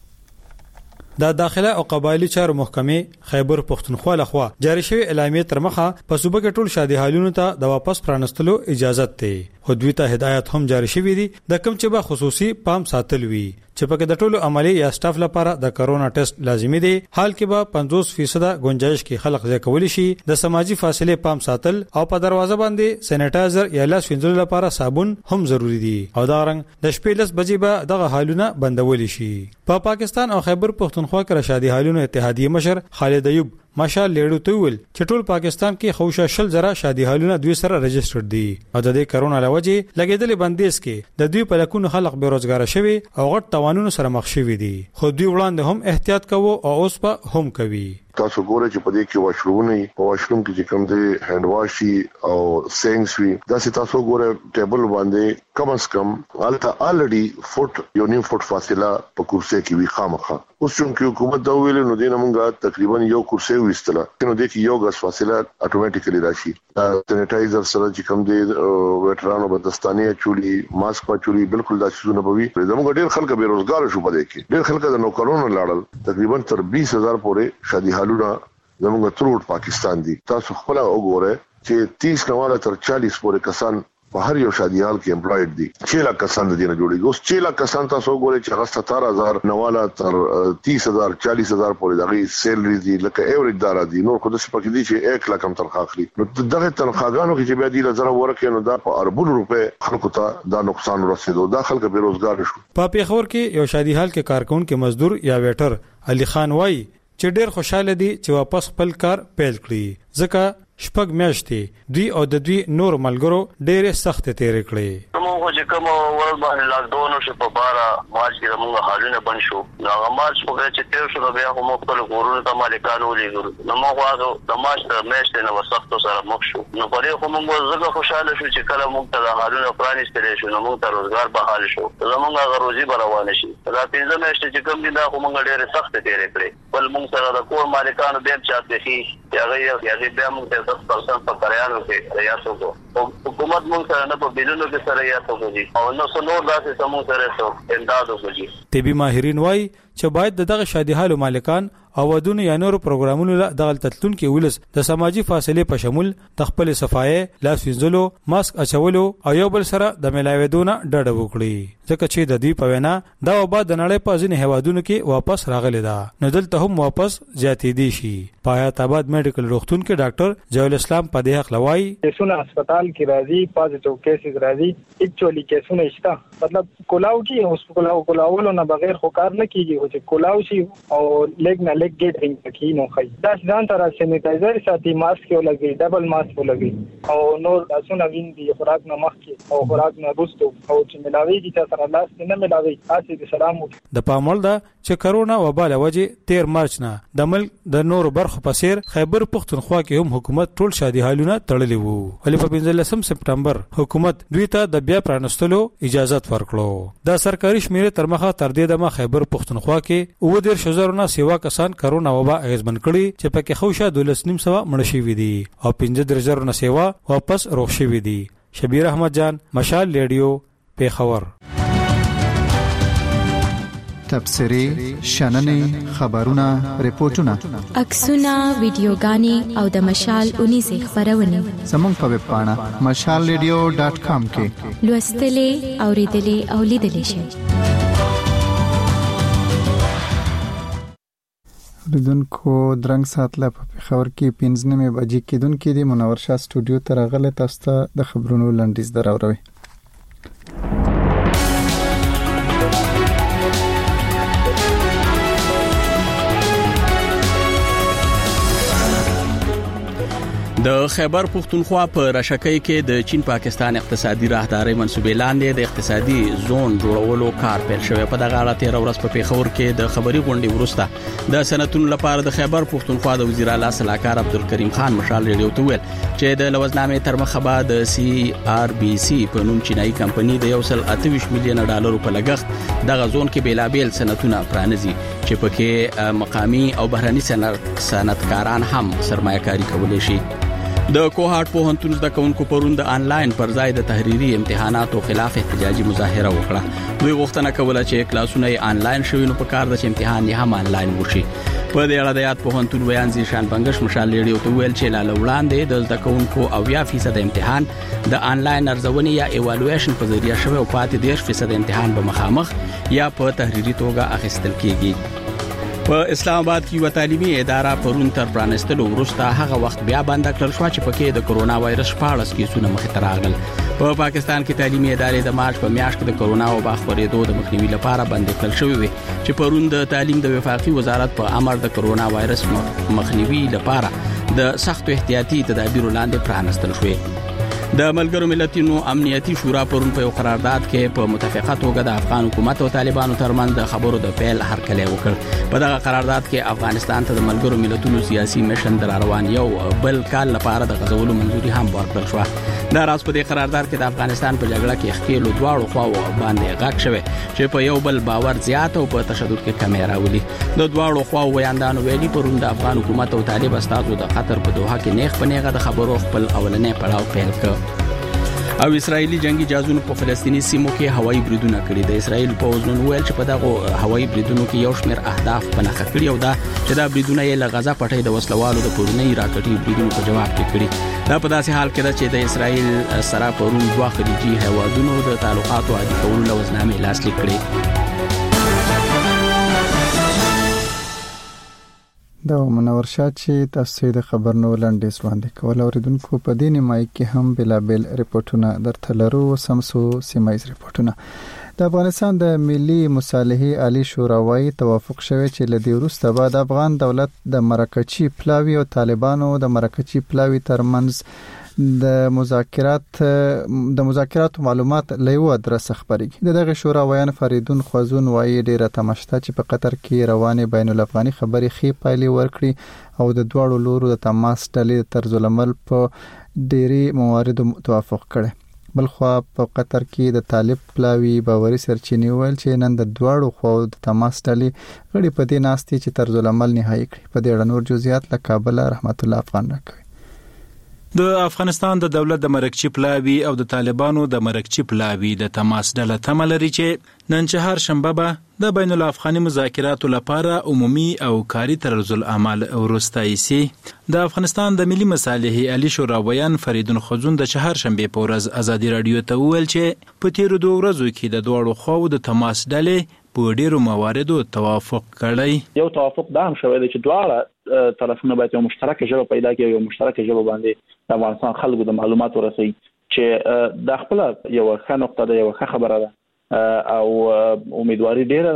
د داخله او قبایلی چارو محکمې خیبر پختونخوا لخوا جاری شوی اعلامیه تر مخه په صوبه کې ټول شادي هالونو ته د واپس پرانستلو اجازه ده. خو دوی ته هدایت هم جاری شوی دي د کوم چې به خصوصي پام ساتل وي چې پکې د ټولو عملی یا سټاف لپاره د کرونا ټیسټ لازمي دی. حال کې به پنځوس فیصد گنجائش کې خلق ځای کولی شي. د سماجی فاصله پام ساتل او په دروازه باندې سینیټایزر یا لاس وینځلو لپاره صابون هم ضروری دي او دا رنګ د شپې لس بجې به دغه حالونه بندول شي. په پا پاکستان او خیبر پختونخوا کې رشادي حالونو اتحادیه مشر خالد ایوب ماشال لیړو ته ویل چې ټول پاکستان کې خوشا شل زره شادي حالونه دوی سره رجستر دي او د دې کرونا لوجه لګیدل بندیز کې د دوی په لکونو خلک بیروزګار شوي او غټ توانونو سره مخ شوي دي. خو دوی وړاندې هم احتیاط کوو او اوس په هم کوي. تاسو ګورئ چې په دې کې واشروم نه په واشروم کې چې کوم دی هاند واشي او سینګز وی دا چې تاسو ګورئ ټیبل باندې کم از کم الته الریډي فوټ یو نیم فوټ فاصله په کرسي کې وی خامخه. اوس چې حکومت دا ویل نو دینه مونږه تقریبا یو کرسي وستله نو د کې یو غس فاصله اتوماتیکلی راشي. سینیټایزر سره چې کوم دی ویټرانو بدستاني چولي ماسک په چولي بالکل دا څه نه بوي. زموږ ډېر خلک بیروزګار شو په دې کې ډېر خلک د نوکرونو لاړل تقریبا تر بیس هزار پورې شادي حالونه زموږ تروټ پاکستان دي. تاسو خپل وګورئ چې تیس نواله تر چالیس پورې کسان په هر یو شادي حال کې امپلويډ دي. چھ لک کسان د دې نه جوړي. اوس چھ لک کسان تاسو وګورئ چې هغه ستر هزار نواله تر تیس هزار چالیس هزار پورې دغه سیلری دي لکه ایوریج دار دي. نور خو د سپکې دي چې یک لک هم تنخواه اخلي. نو دغه تنخواهګانو کې چې بیا دي لزر ورکه نو دا په اربونو روپے خلکو ته دا نقصان ورسېدو. دا خلک بیروزګار شو. په پیښور کې یو شادي حال کې کارکون کې مزدور یا ویټر علي خان وای چې ډېر خوشاله دي چې واپس خپل کار پیل کړي ځکه شپږ میاشتې دوی او د دوی نور ملګرو ډېر سخت تیرې کړې. موږ چې کوم ورځ باندې لاک ډاون شو په بارا مارچ کې موږ حالونه بند شو. نو هغه مارچ په چې تیر شو بیا هم خپل کورونو ته مالکانو ولېږل. نو موږ واغو د مارچ د میاشتې نو سختو سره مخ شو. نو پرې خو موږ زړه خوشاله شو چې کله موږ ته حالونه پرانیستل شو نو موږ ته روزګار به حال شو. زموږ هغه روزي روانه شي. دا پنځه میاشتې چې کوم دي دا خو موږ ډېر سخت تیرې کړې. بل موږ سره د کور مالکانو بیا چاته شي هغه یې بیا موږ ته دس پرسنټ په کاریانو کې ریاستو کو حکومت موږ سره نه په بیلونو کې سره ریاستو کوي او نو څنور داسې سمو سره څو امدادو کوي. طبي ماهرین وایي چې باید دغه شادي حالو مالکان او ودونو یا نور پروګرامونو له دغه تتلون کې ولس د سماجی فاصله په شمول د خپل صفایي لاس وینځلو ماسک اچولو او یو بل سره د ملاویدونه ډډه وکړي ځکه چې د دې په وینا دا وبا د نړۍ په ځینې هوادونو کې واپس راغلی ده نو دلته هم واپس زیاتې دي شي. په حیات آباد میډیکل روغتون کې ډاکټر جوال اسلام په دې حق لوي کیسونه هسپتال کې راځي پازیټیو کیسز راځي اکچولی کیسونه شته مطلب کولاو کې هوسپټال کولاولو نه بغیر خو کار نه کیږي. چې کولاو شي او لیګ نه لیګ ګیټینګ کې نو خي دا ځان تر سینیټایزر ساتي ماسک یو لګي ډبل ماسک ولګي او نور اسونه ویندي خوراک نه مخکې او خوراک نه وروسته او چې ملاوي دي چې سره لاس نه ملاوي تاسو د سلام د پامول دا چې کرونا وبا له وجه تیر مارچ نه د ملک د نور برخو په سیر خیبر پختونخوا کې هم حکومت ټول شادي حالونه تړلي وو ولې په پنځلسم سپټمبر حکومت دوی ته د بیا پرانستلو اجازه ورکړو دا سرکاري شمیره تر مخه تر دې د خیبر پختونخوا کې او د شزرونه سیوا کسان کرونا وبا اغیزمن کړي چې پکې خوشا دولس نیم سوا مړ شي وي دي او پنځه درجه سیوا واپس روغ شي دي. شبیر احمد جان، مشال ریډیو، پیښور. تبصری، شننې، خبرونه، ریپورتونه، عکسونه، ویډیوګانې او د مشال اونې زی خبرونه زموږ په ویب پاڼه مشال ریډیو ډاټ کام کې لوستلې، اوریدلې او لیدلې شئ. ردونکو درنګ ساتله په پیښور کې پنځه نیمه بجې کېدونکې دي. منور شاه سټوډیو ته راغلی، تاسو ته د خبرونو لنډیز دراوروي. د خیبر پختونخوا په رشکې کې د چین پاکستان اقتصادي راهداري منسوبې لاندې د اقتصادي زون جوړولو کار پیل شوی. په دغه اړه تیر ورځ په پیښور کې د خبري غونډې وروسته د سنتونو لپاره د خیبر پختونخوا د وزیر اعلی صلاحکار عبدالکریم خان مشال ریډیو ته ویل چې د لوزنامې تر مخه بعد د سی آر بي سي په نوم چینایي کمپنی د یو سل اته ویشت میلیون ډالرو په لګښت دغه زون کې بیلابیل سنتونه پرانیزي چې پکې مقامی او بهرني صنعتکاران هم سرمایه‌کاري کولای شي. د کوهاټ پوهنتون زده کوونکو پرون د انلاین پر ځای د تحریري امتحاناتو خلاف احتجاجي مظاهره وکړه. دوی غوښتنه کوله چې کلاسونه یې انلاین شوي نو په کار ده چې امتحان یې هم انلاین وشي. په دې اړه د یاد پوهنتون بیان زیشان بنگش مشال ریډیو ته ویل چې لاله وړاندې د زده کوونکو اویا فیصد امتحان د انلاین ارزونې یا ایوالویشن په ذریعہ شوی او پاتې دیش فیصد امتحان به مخامخ یا په تحریري توګه اخیستل کیږي. په اسلام آباد کې یو تعلیمي اداره پرون تر پرانستلو وروسته هغه وخت بیا بند کړل شو چې پکې د کرونا وایرس شپږ کیسونه مخې ته راغلل. په پاکستان کې تعلیمي ادارې د مارچ په میاشت کې د کرونا وبا خپرېدو د مخنیوي لپاره بند کړل شوې وي چې پرون د تعلیم د وفاقي وزارت په امر د کرونا وایرس مخنیوي لپاره د سخت احتیاطي تدابیر لاندې پرانستل شوې. د ملګرو ملتونو امنیتي شورا پرون په یو قرارداد کې په متفقه توګه د افغان حکومت او طالبانو ترمنځ د خبرو د پیل هرکلی وکړ. په دغه قرارداد کې افغانستان ته د ملګرو ملتونو سیاسي میشن د روان یو بل کال لپاره د غزولو منځوري هم ورکړل شو. دا راز په دې قرارداد کې د افغانستان په جګړه کې ښکېلو دواړو خواو باندې غږ شوی چې په یو بل باور زیات او په تشدد کې کمی راولي. د دواړو خواو ویاندانو ویلي پرون د افغان حکومت او طالب استازو د قطر په دوحه کې نیغ په نیغه د خبرو خپل اولنې پړاو پیل کړ. او اسرایلی جنگي جاسوسو په فلسطینی سیمو کې هوایي بریدونه کړي. د اسرایل پوځ نن ویل چې په دغه هوایي بریدونو کې یو شمېر اهداف په نښه کړي او دا چې دا بریدونه یې له غزا پټۍ د وسلوالو د پورنۍ راکټي بریدونو په جواب کې کړي. دا په داسې حال کې ده چې د اسرایل سره پرون دوه خلیجي هیوادونو د تعلقاتو عادي کولو لوزنامې لاسلیک کړي. دا منور شاه چې تاسو د خبرونو لاندې وړاندې کول اوریدونکو په دې نیمای کې هم بلابل ریپورتونه درته لرو. سمسو سیمایز ریپورتونه. د افغانستان د ملي مصالحې عالی شورا وايي توافق شوی چې لدی وروسته بعد افغان دولت د مرکچی پلاوی او طالبانو د مرکچی پلاوی ترمنځ د مذاکرات د مذاکرات معلومات لیو ادرس خبرېږي. دغه شورا ویان فریدون خوازون وايي ډیره تماشته چې په قطر کې روانې بین الافغاني خبرې خې پایلې ورکړي او د دوړو لورو د تماس ډلې طرز العمل په ډېری مواردو توافق کړي. بلخوا په قطر کې د طالب پلاوی باوري سرچینې ویل چې نن د دوړو خو د تماس ډلې غړي په دې ناستي چې طرز العمل نهایی کړي. په دې اړه نور جزئیات له کابل رحمت الله افغان راکوي. د افغانستان د دولت د مرکچی پلاوی او د طالبانو د مرکچی پلاوی د تماس ډله تمه لري چې نن چهار شنبه به د بین الافغاني مذاکراتو لپاره عمومي او کاری طرز العمل ورستای سي. د افغانستان د ملي مصالحې عالی شورا ویان فریدون خوزون د چهار شنبه په ورځ ازادي رادیو ته ویل چې په تیرو دوه ورځو کې د دوړو خواو د تماس ډلې په ډیرو مواردو توافق کړی. یو توافق دا هم شوی دی چې دواړه طرفونه باید یو مشترک ژبه پیدا کړي، یو مشترک ژبه باندې د افغانستان خلکو د معلومات ورسي چې د خپل یو ښه نقطه ده، یو ښه خبره ده او امیدواري ډیره ده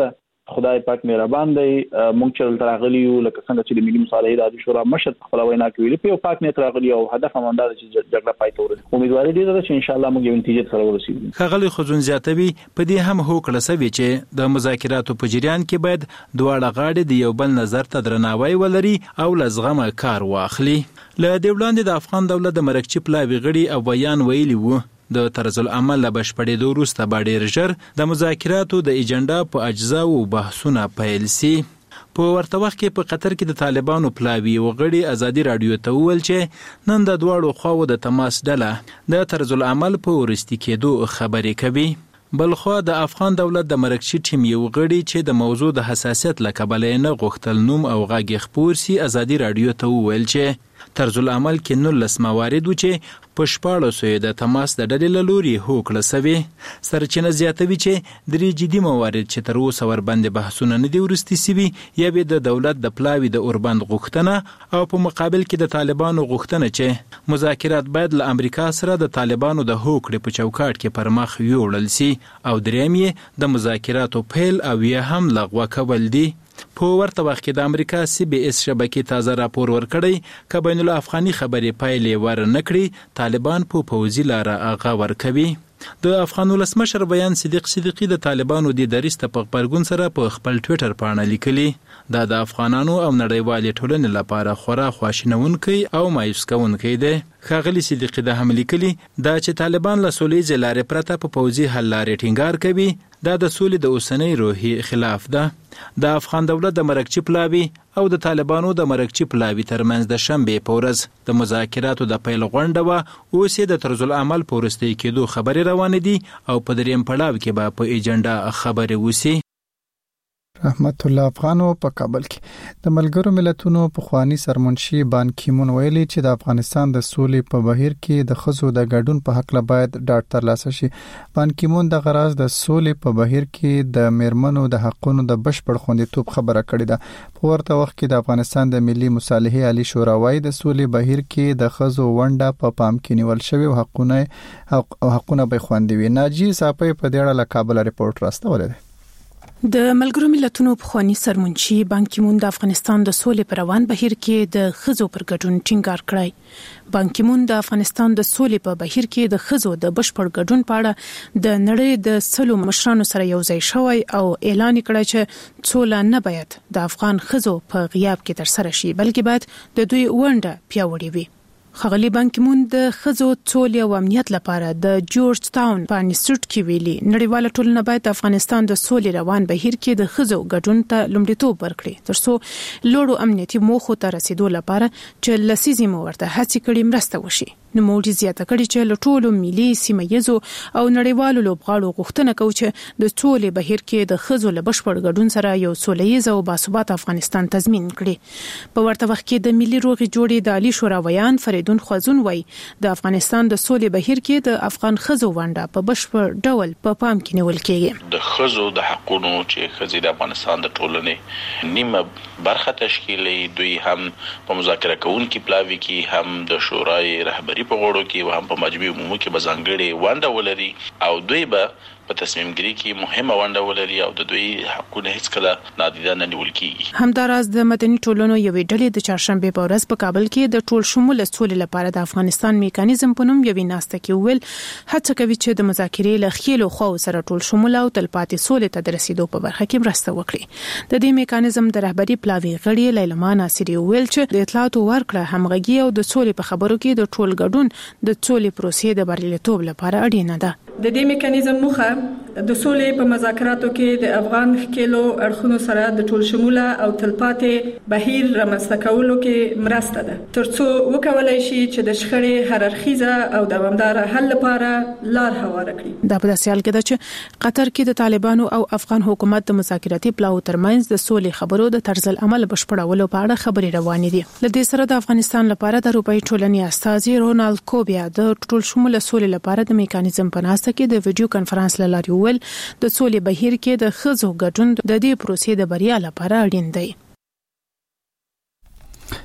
خدای پاک مهربان دی مونږ چې تراغلی یو لکه څنګه چې د ملي مصالحې د شورا مشر خپل وینا کوي په پاک نه تراغلی او هدف هم دا چې جګړه پای ته ورسېږي امیدواري دي چې ان شاء الله موږ یو نتیجه سره ورسېږو. خغلی خزون زیاتوي په دې هم هوکړه سوي چې د مذاکراتو په جریان کې باید دواړه غاړې د یو بل نظر ته درناوی ولري او لزغمه کار واخلي. له دې وړاندې د افغان دولت د مرکچی پلاوی غړي او بیان ویلي وو د طرز العمل له بشپړېدو وروسته به ډېر ژر د مذاکراتو د ایجنډا په اجزاو بحثونه پیل سي. په ورته وخت کې په قطر کې د طالبانو پلاوی وغړي ازادي رادیو ته وویل چې نن د دواړو خواو د تماس ډله د طرز العمل په ورستي کېدو خبرې کوي. بلخوا د افغان دولت د مرکچی ټیم یو غړي چې د موضوع د حساسیت له کبله نه غوښتل نوم او غږ خپور سي ازادي رادیو ته وویل چې طرز العمل کې نولس موارد و چې په شپاړسو د تماس د ډلې له لوري هوکړه سوې. سرچینه زیاتوي چې درې جدي موارد چې تر اوسه ورباندې بحثونه نه دي وروستي سوي یا به د دولت د پلاوي د اوربند غوښتنه او په مقابل کې د طالبانو غوښتنه چې مذاکرات باید له امریکا سره د طالبانو د هوکړې په چوکاټ کې پر مخ یوړل سي او درېیم یې د مذاکراتو پیل او یا هم لغوه کول دي. په ورته وخت کې د امریکا سی بي اس شبکې تازه راپور ورکړی ک بین الافغاني خبرې پایلې ور نکړي طالبان په پوځي لار اغا ورکوي. د افغان ولسمشر بیان صدیق صدیقی د طالبانو د دریسته په خبرګون سره په خپل ټوئیټر باندې لیکلي دا د افغانانو او نړیوال ټولنې لپاره خورا خواشینونکي او مایوس کوونکي دی. خاغلی صدیقی د هم لیکلي دا چې طالبان له سولې لارې پرته په پوځي حل لارې ټینګار کوي دا د سولې د اوسنۍ روحي خلاف ده. د افغان دولت د مرکچی پلاوی او د طالبانو د مرکچی پلاوی ترمنځ د شنبه په ورځ د مذاکراتو د پیل غونډه و اوس د طرز العمل په ورستي کېدو خبرې روان دي او په دریم پړاو کې به په ایجنډا خبرې وسی. رحمت الله افغانو په کابل کې د ملګرو ملتونو پخوانی سرمنشي بان کیمون ویلي چې د افغانستان د سولې په بهیر کې د خزو د ګډون په حق لا باید ډاډ ترلاسه شي. بان کیمون د غراز د سولې په بهیر کې د میرمنو د حقونو د بشپړ خوندیتوب خبره کړې ده. په ورته وخت کې د افغانستان د ملي مصالحې عالی شورا وايي د سولې بهیر کې د خزو ونډه په پام کې نیول شوی او حقونه او حقونه به خوندي وي. ناجی صاحب په دې اړه له کابل ریپورت راستولی دی. د ملګرو ملتونو پخوانی سرمنشي بان کیمون د افغانستان د سولې پر روان بهیر کې د خزو پر ګډون ټینګار کړی. بان کیمون د افغانستان د سولې په بهیر کې د خزو د بشپړ ګډون په اړه د نړۍ د سلو مشرانو سره یو ځای شوی او اعلان کړی چې سوله نه باید د افغان خزو په غیاب کې تر سره شي بلکې باید د دوی ونډه پیاوړې وي. خغلی بان کیمون د خزو سولې او امنیت لپاره د جورج ټاون په انسټیټیوټ کې ویلي نړیواله ټولنه باید د افغانستان د سولې روان بهیر کې د خزو ګډون ته لومړیتوب ورکړي ترڅو لوړو امنیتي موخو ته رسیدو لپاره چې لسیزې مو ورته هڅې کړې مرسته وشي. نو موږ زیاته کړی چې له ټولو ملي سیمه‌یزو او نړیوالو لوبغاړو غوښتنه کوي چې د سولې بهیر کې د خزو له بشپړ ګډون سره یو سولهییز او باثبات افغانستان تضمین کړي. په ورته وخت کې د ملي روغې جوړې د عالی شورا ویان فریدون خوازون وای د افغانستان د سولې بهیر کې د افغان خزو ونډه په بشپړ ډول په پام کې نیول کېږي. د خزو د حقونو چې خزې د افغانستان د ټولنې نیمه برخه تشکیلي دوی هم په مذاکره کوونکو پلاوی کې هم د شورای رهبری په غوړو کې او هم په مجموعي عمومي کې بزنګړي ونډه ولري او دوی به په تصمیم ګیری کې مهمه ونډه ولري او د دوی حقونه هیڅ کله نادیده نه نیول کیږي. همداراز د مدني ټولنو یوې ډلې د چهارشنبه په ورځ په کابل کې د ټول شموله سولې لپاره د افغانستان میکانیزم په نوم یوې ناسته کې ویل هڅه کوي چې د مذاکرې له خېلو خو سره ټول شموله او تلپاتې سولې ته د رسیدو په برخه کې مرسته وکړي. د دې میکانیزم د رهبری پلاوی غړي لیلما ناصری ویل چې د اطلاعاتو ورکړه همغږي او د سولې په خبرو کې د ټول ګډون د سولې پروسې د بریالیتوب لپاره اړینه ده. د دې میکانیزم موخه د سولې په مذاکراتو کې د افغان ښکېلو اړخونو سره د ټول شموله او تلپاتې بهیر رامنځته کولو کې مرسته ده ترڅو وکولای شي چې د شخړې هررخیزه او دوامدار حل لپاره لار هواره کړي. دا په داسې حال کې ده چې قطر کې د طالبانو او افغان حکومت د مذاکراتي پلاو ترمنځ د سولې خبرو د طرز العمل بشپړولو په اړه خبرې روانې دي. له دې سره د افغانستان لپاره د اروپאי ټولنې استازي رونالد کوبیا د ټول شموله سولې لپاره د میکانیزم په ناسته کې د ویډیو کانفرنس له لارې ویل د سولې بهیر کې د خزو ګډون د دې پروسې د بریا لپاره اړین دی.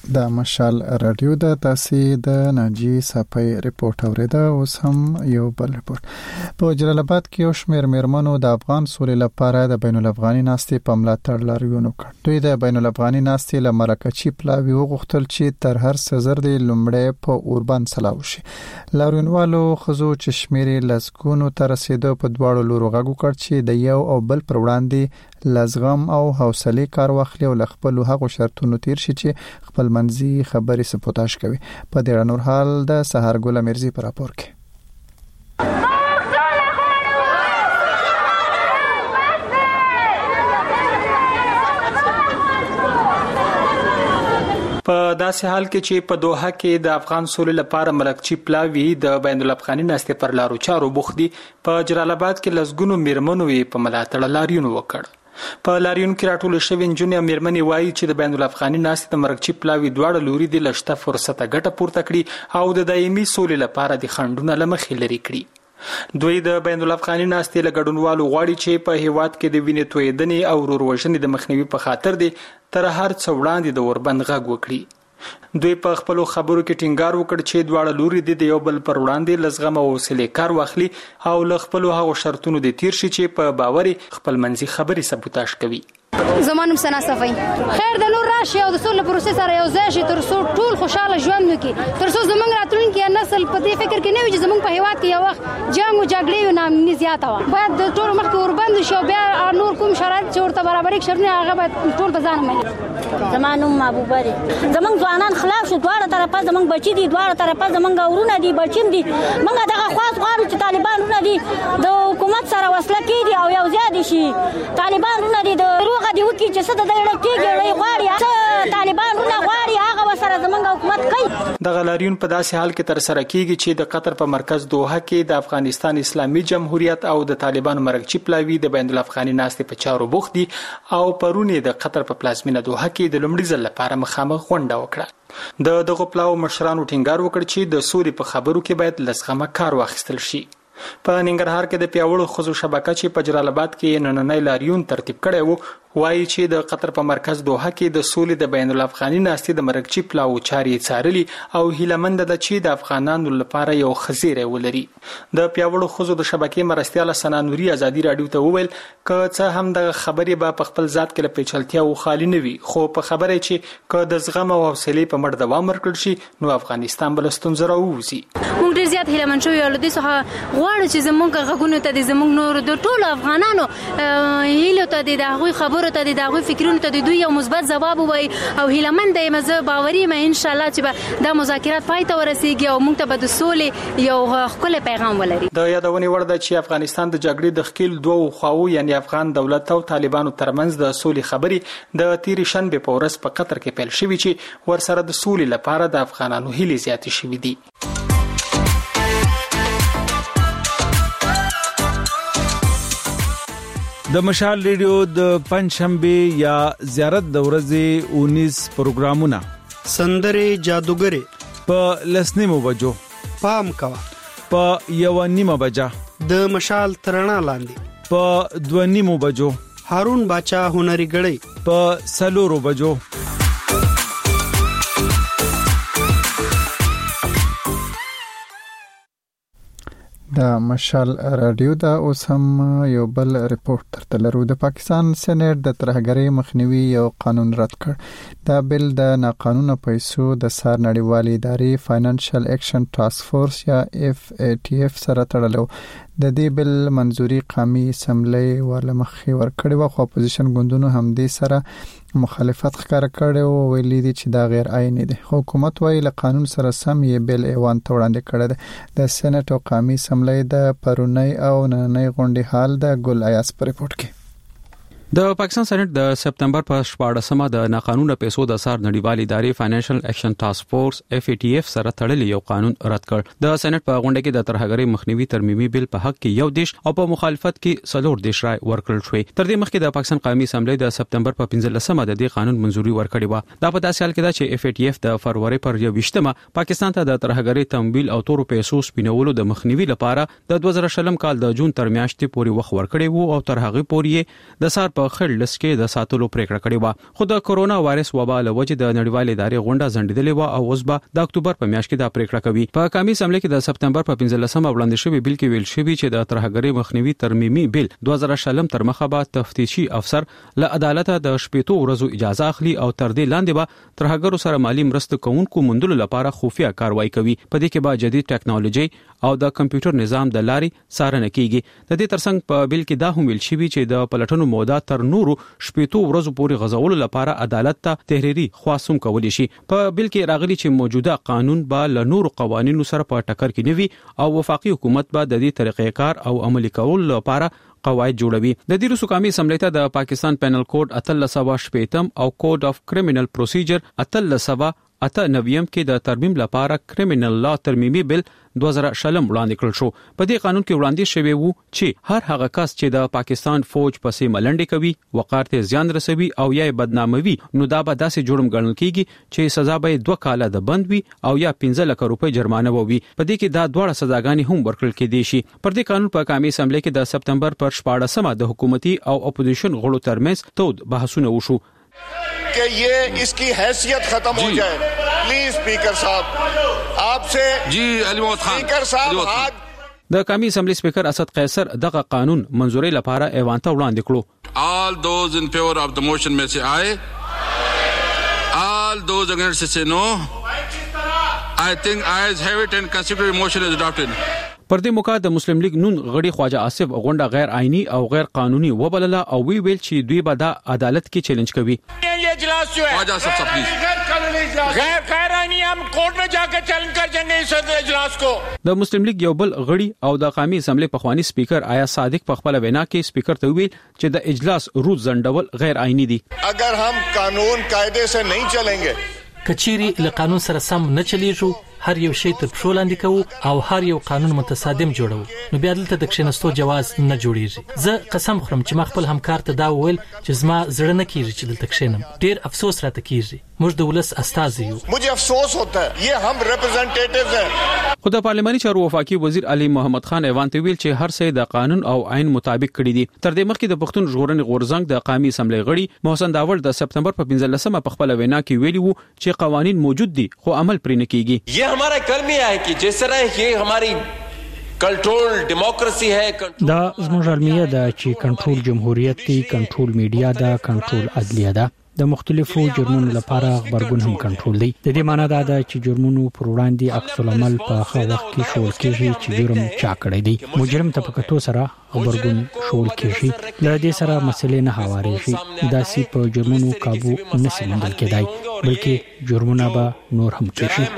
د مشال رادیو د تاسو د ناجی صافي ریپورت اوریده اوس هم یو بل ریپورت په جلال آباد کې یو شمېر میرمنو د افغان سولې لپاره د بین الافغاني ناستې په ملاتړ لاریون وکړ. دوی د بین الافغاني ناستې له مرکچی پلاوی وغوښتل چې تر هر څه زر د لومړی په اوربان سلاو شي. لاریونوالو خزو چې شمېر لسګونو تر رسیدو په دواړو لورو غږ وکړ چې د یو او بل پر وړاندې لزغم او حوصله کار واخلي او خپل هغه شرطونو تیر شي چې خپل منځي خبري سپوتاش کوي. په دې نور حال د سحر ګل مرزي پر راپور کې په داسې حال کې چې په دوحه کې د افغان سولې لپاره ملکچی پلاوی د بین الافغاني ناستې پر لارو چارو بوخدي په جلال آباد کې لسګونو میرمنو په ملاتړ لاریون وکړ. په لاریون کې راټول شوی انجونیا میرمنې وایي چې د بین الافغاني ناستې د مرکچی پلاوی دواړه لوري د لشته فرصته ګټه پورته کړي او د دایمي سولې لپاره د خنډونو لمخې لري کړي. دوی د بین الافغاني ناستې له ګډونوالو غواړي چې په هیواد کې د وینې تویدنې او وروروژنې د مخنیوي په خاطر دي تر هر څه وړاندې د اوربند غږ وکړي. دوی په خپل خبرو کې ټینګار وکړ چې دواړه لوري د یو بل پر وړاندې لزغم او حوصله کار واخلي او له خپل هغو شرطونو د تیر شي چې په باوري خپل منځي خبري سبوتاش کوي. زمانم سنا صفای خیر د نور راشي او د سولې پروسس سره یو ځای شي تر څو ټول خوشاله ژوند وکړي، تر څو زمونږ راتلونکي نسل په دې فکر کې نه وي چې زمونږ په هیواد کې یو وخت جنگ او جګړې او نامني زیاته وه. باید د ټول مخکې اوربند شي او بیا نور کوم شرایط چې ورته برابرې شرطونه هغه باید ټول په ځان ومني. زمانم محبوبه دي زمونږ ځوانان خلاف شو، دواړه طرفه زمونږ بچي دي، دواړه طرفه زمونږ ورونه دي، بچیم دي. موږ دغه خاص غواړو چې طالبان ورونه دي د حکومت سره وصله کېږي او یو ځای دي شي. طالبان ورونه دي د روغه دی وکړي چې څه د دې ټیګړې غواړي طالبان ورونه غواړي هغه سره زمونږ حکومت کوي. دغه لاریون په داسې حال کې تر سره کیږي چې د قطر په مرکز دوحه کې د افغانستان اسلامي جمهوریت او د طالبانو مرکچی پلاوی د بین الافغاني ناستې په چارو بوخت دي او پرونی د قطر په پلازمینه دوحه کې د لومړي ځل لپاره مخامخ غونډه وکړه. د دغه پلاو مشرانو ټینګار وکړ چې د سولې په خبرو کې باید لزغمه کار واخیستل شي. په ننګرهار کې د پیاوړو خزو شبکه چې په جلال آباد کې نننۍ لاریون ترتیب کړی وو وایي چې د قطر په مرکز دوحه کې د سولې د بین الافغاني ناستې د مرکچی پلاو چارې څارلي او هیلمند ده چې د افغانانو لپاره یو خزیره ولري. د پیاوړو خزو د شبکې مرستیاله سنا نوري ازادي رادیو ته وویل که څه هم د خبرې به په خپل ذات کې له پیچلتیا او خالی نه وي، خو په خبره چې که د زغم او حوصلې په مټ دوام ورکړل شي نو افغانستان بل ستونزه راووځي. موږ ډیر زیات هیلمن شو یو لدی څخه غواړو چې زمونږ غږونه ته د زمونږ نور د ټولو افغانانو هیلو ته د هغوی خبرو ته د هغوی فکرونو ته د دوی یو مثبت ځواب ووایي او هیلمن دی مزه باوري یم ان شاء الله چې به دا مذاکرات پای ته ورسیږي او موږ ته به د سولې یو ښکلی پیغام ولري. د یادونې وړ ده چې افغانستان د جګړې د ښکیل دوو خواو یعنی افغان دولت او طالبانو ترمنځ د سولې خبرې د تیرې شنبې په ورځ په قطر کې پیل شوې چې ورسره د سولې لپاره د افغانانو هیلې زیاتې شوې دي. د مشال ریډیو د پنځشنبه یا زیارت د ورځې اونیس پروګرامونه سندره جادوګری په لسنیمو بجو پام کوا په یو نیمه بجا د مشال ترنا لاندې په دو نیمو بجو هارون باچا هنري غړی په سلورو بجو د مشال رادیو دا اوس هم یو بل ریپورت ترته لرو. د پاکستان سېنات د ترهګرۍ مخنیوي یو قانون رد کړ. دا بل د ناقانونه پیسو د سار نړیوالې ادارې فاینانشل اکشن ټاسک فورس یا اف ای ټی اف سره تړلو. د دې بل منځوري قومي اسمبلی ورله مخې ورکړې و خو اپوزیشن ګوندونو هم دې سره مخالفت ښکار کړي او ویلي دي چې دا غیر عیني دي. حکومت وايي له قانون سره سم یې بل ایوان ته وړاندې کړی دی. د سېنات او قومي اسمبلی د پرونی او نننۍ غونډې حال د ګل ایاس په ریپورت کې. د پاکستان سېنات د سپتمبر په شپاړسمه د ناقانونه پیسو د سار نړیوالې ادارې فاینانشل اکشن ټاسک فورس اف ای ټی اف سره تړلې یو قانون رد کړ. د سېنات په غونډه کې د ترهګرۍ مخنیوي ترمیمي بل په حق کې یو دیش او په مخالفت کې څلور دیش رائے ورکړل شوې. تر دې مخکې د پاکستان قومي اسمبلی د سپتمبر په پنځلسمه د دې قانون منځوري ورکړې و. دا په داسې حال کې ده چې اف ای ټی اف د فروری پر یوویشتمه پاکستان ته د ترهګرۍ تمویل او تورو پیسو سپینولو د مخنیوي لپاره د دوه زره شلم کال د جون تر میاشتې پورې وخت ورکړی وو او تر هغه پورې د سار په په خړ لس کې د ساتلو پریکړه کړې و. خو د کورونا وایرس وبا له وجې د نړیوال ادارې غونډه ځنډېدلې و او اوس به د اکتوبر په میاشت کې دا پریکړه کوي. په قومي اسمبلی کې د سپتمبر په پنځلسمه وړاندې شوی بیل کې ویل شوی چې د ترهګرۍ مخنیوي ترمیمي بیل دوه زره شلم تر مخه به تفتیشي افسر له عدالت د شپېتو ورځو اجازه اخلي او تر دې لاندې به ترهګرو سره مالی مرسته کوونکو موندلو لپاره خفیه کاروایی کوي. په دې کې به جدید ټیکنالوژي او د کمپیوټر نظام د لارې څارنه کیږي. د دې ترڅنګ په بیل کې دا هم ویل شوی چې د پلټنو موده تر نورو شپېتو ورځو پورې غځولو لپاره عدالت ته تحریري خواصوم کولی شي. په بیل کې راغلي چې موجوده قانون به له نورو قوانینو سره په ټکر کې نه وي او وفاقي حکومت به د دې طریقې کار او عملي کول لپاره قواعد جوړوي. د دې روسو قومي اسمبلی ته د پاکستان پینل کوډ اتلس سوه شپږم او کوډ اف کرمینل پروسیجر اتلس سوه اته نویم کې د ترمیم لپاره کرمینل لا ترمیمي بیل دوه زره شلم وړاندې کړل شو. په دې قانون کې وړاندې شوی وو چې هر هغه کس چې د پاکستان فوج پسې ملنډي کوي، وقار ته زیان رسوي او یا بدناموي، نو دا به داسې جرم ګڼل کیږي چې سزا به دوه کاله د بند وي او یا پنځه لک روپۍ جرمانه وي. په دې کې دا دواړه سزاګانې هم ورکړل کېدې شي. پر دې قانون په قومي اسمبلی کې د سپتمبر پر شپاړسمه د حکومتي او اپوزیشن غړو ترمنځ تود بحثونه وشو کہ یہ اس کی حیثیت ختم ہو جائے. پلیز اسپیکر صاحب آپ سے جی علی محمد خان اسپیکر صاحب ہاتھ د قومي اسمبلی سپیکر اسد قیصر دغه قانون منظوري لپاره ایوان ته وړاندې کړو. all those in favor of the motion may say aye, all those against say no. I think ayes have it and consider the motion is adopted. پر دې موقع د مسلم لیگ نون غړي خواجه آصف غونډه غیر آئینی او غیر قانوني وبلله او وی ویل چې دوی به د عدالت کې چیلنج کوي. یہ اجلاس جو ہے خواجہ آصف صاحب غیر قانونی اجلاس غیر غیر آئینی، ہم کورٹ میں جا کے چیلنج کر دیں گے اس اجلاس کو. د مسلم لیگ یو بل غړي او د قومي اسمبلی پخوانی سپیکر آیا صادق په خپل وینا کې سپیکر ته ویل چې د اجلاس روز ځنډول غیر آئینی دي. اگر ہم قانون قاعدے سے نہیں چلیں گے، کچيري له قانون سره سم نه چلیږو، هر یو شی تر پښو لاندې کوو او هر یو قانون متصادم جوړو، نو بیا دلته د کښینستو جواز نه جوړیږي. زه قسم خورم چې ما خپل همکار ته دا وویل چې زما زړه نه کیږي چې دلته کښینم. ډیر افسوس راته کیږي. موږ د ولس استازي یو. مجھے افسوس ہوتا ہے، یہ هم ریپرزنټیټیوز ہیں. خو د پارلماني چارو وفاقي وزیر علي محمد خان ایوان ته ویل چې هر څه د قانون او عین مطابق کړی دي. تر دې مخکې د پښتون ژغورنې غورځنګ د قومي اسمبلی غړي محسن داوړ د سپتمبر په پنځلسمه په خپل وینا کې ویلي وو چې قوانین موجود دي خو عمل پرې نه کیږي. یہ ہمارا کلمی ہے کہ جس طرح یہ ہماری کنټرول ډیموکراسي ہے، دا زموږ علمیه ده چې کنټرول جمهوریت دی، کنټرول میډیا ده، کنټرول عدلیه ده. د مختلفو جرمونو لپاره خبرګون هم کنټرول دی. د دې معنی دا ده چې جرمونو پر وړاندې عکس العمل په هغه وخت کې شول کېږي چې جرم چا کړی دی. مجرم ته په کتو سره خبرګون شول کېږي، له دې سره مسلې نه هوارېږي. داسې په جرمونو کابو نشي موندل کېدای، بلکې جرمونه به نور هم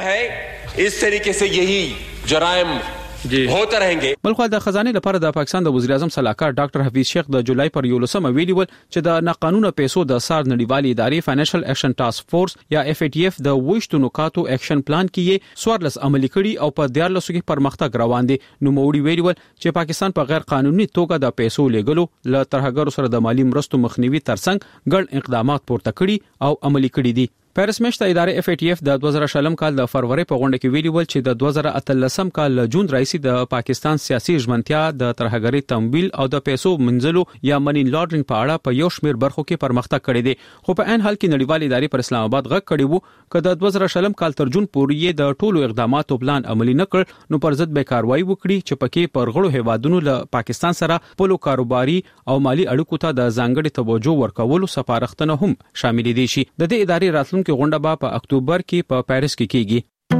کېږي. اس طریقے سے یہی جرائم هوته رهنګي. بلخو د خزانه لپاره د پاکستان د وزیر اعظم صلاحکار ډاکټر حفیظ شیخ د جولای پر یولسمه ویلي ول چې د ناقانونه پیسو د سار نړیوالې ادارې فاینانشل ایکشن ټاسک فورس یا اف ای ټی اف د وښتو نکاتو ایکشن پلان کې سوارلس عملي کړي او په دیارلسو کې پرمختګ روان دي. نو موړي ویلي ول چې پاکستان په غیر قانوني توګه د پیسو لګلو ل ترهګرو سره د مالی مرستو مخنیوي ترڅنګ ګڼ اقدامات پورته کړي او عملي کړي دي. پیرس میشته ادارې اف ای ټی اف د دوه زره شلم کال د فروری په غونډه کې ویلي ول چې د دوه زره اتلسم کال جون رئیسي د پاکستان سیاسي ژمنتیا د ترهګرۍ تمویل او د پیسو منځلو یا منی لانډرینګ په اړه په یو شمېر برخو کې پرمختګ کړی دی. خو په عین حال کې نړیوال ادارې پر اسلام آباد غږ کړی وو چې د دوه زره شلم کال تر جون پورې د ټولو اقداماتو پلان عملي نه کړ، نو پر ضد به کاروایی وکړي چې پکې پر غړو هیوادونو له پاکستان سره پولو کاروباري او مالی اړیکو ته د ځانګړي توجه ورکولو سپارښتنه هم شامل دي شي. د دې ادارې راتلونکي غونډه به په اکتوبر کې په پیرس کې کیږي.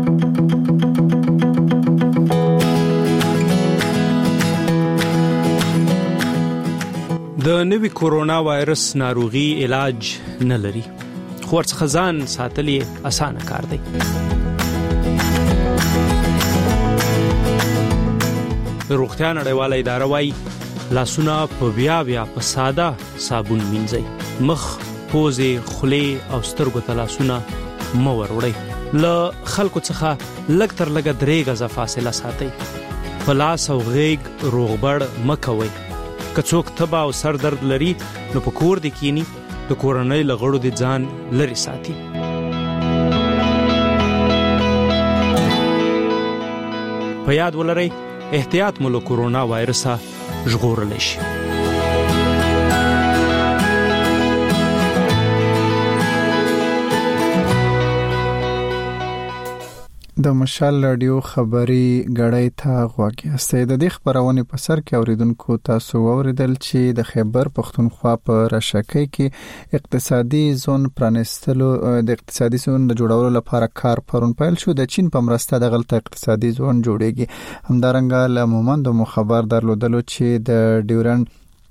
د نوي کورونا وایرس ناروغي علاج نه لري، خو ورڅخه ځان ساتل یې اسانه کار دی. روغتیا نړیواله اداره وايي لاسونه په بیا بیا په ساده صابون مینځئ، مخ، پوزې، خولې او سترګو ته لاسونه مه وروړئ. له خلکو څخه لږ تر لږه درې غزه فاصله ساتئ. په لاس او غېږ روغبړ مه کوئ. که څوک تبه او سر درد لري نو په کور دې کینی، د کورنۍ له غړو دې ځان لرې ساتي. په یاد ولرئ احتیاط مو له کورونا وایرسه ژغورلی شي. د مشال رادیو خبري غړې ته غواګي ستې د دې خبرونه په سر کې اوریدونکو تاسو اوریدل چې د خیبر پختونخوا په رشکې کې اقتصادي زون پرانستلو د اقتصادي زون د جوړولو لپاره کار پرون پیل شو. د چین په مرسته د غلطه اقتصادي زون جوړیږي. همدارنګه له مومند مو خبر درلودلو چې د ډیورن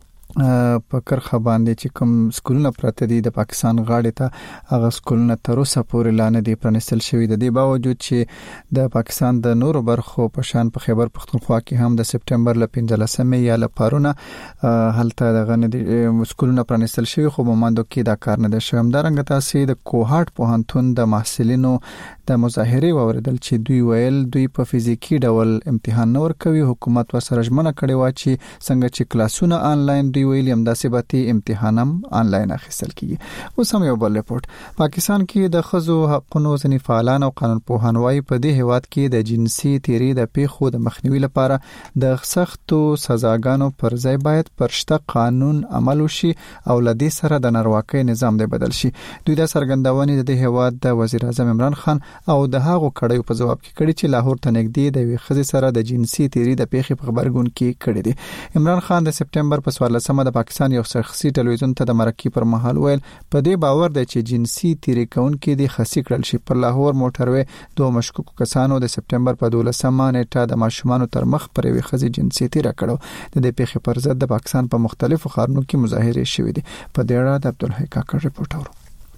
په کرخه باندې چې کوم سکولونه پراته دي د پاکستان غاړې ته هغه سکولونه تر اوسه پورې لا نه دي پرانستل شوي. د دې باوجود چې د پاکستان د نورو برخو په شان په خیبر پختونخوا کې هم د سپټمبر ل پنځلسمې یا ل پارونه هلته دغه نه دي سکولونه پرانستل شوي، خو مومندو کې دا کار نه ده شوی. همدارنګه تاسو د کوهاټ پوهنتون د محصلینو د مظاهره ووریدل چې دوی ویل دوی په فزیکی ډول امتحان نه ورکوي. حکومت ورسره ژمنه کړې و چې څنګه چې کلاسونه آنلاین دی ویلیم داسې به امتحانم آنلاین اخیستل کیږي. اوس هم یو بل رپورت. پاکستان کې د خزو حقوقو ځینې فعالان او قانون پوهانوي په دې هیواد کې د جنسي تیری د پیښو د مخنیوي لپاره د سختو سزاګانو پر ځای باید پرشته قانون عمل وشي او لدې سره د نارواکۍ نظام دی بدل شي. دوی د سرګندونې د هیواد د وزیر اعظم عمران خان او د هغو کړیو په جواب کې کړي چې لاهور ته نږدې د وی خزي سره د جنسي تیری د پیښې په خبرګون کې کړي دي. عمران خان د سپټمبر په څوارلسمه د پاکستان یو شخصي ټلویزیون ته د مرکې پر مهال ویل په دې باور دی چې جنسي تیری کونکي د خسي کړل شي. پر لاهور موټروي دوه مشکوک کسانو د سپټمبر په دولسمه نیټه د ماشومان تر مخ پر وی خزي جنسي تیری کړو. د دې پیښې پر ضد د پاکستان په مختلفو ښارونو کې مظاهره شوې دي. په دې اړه د عبدالحی کاکړ رپورټ اورو.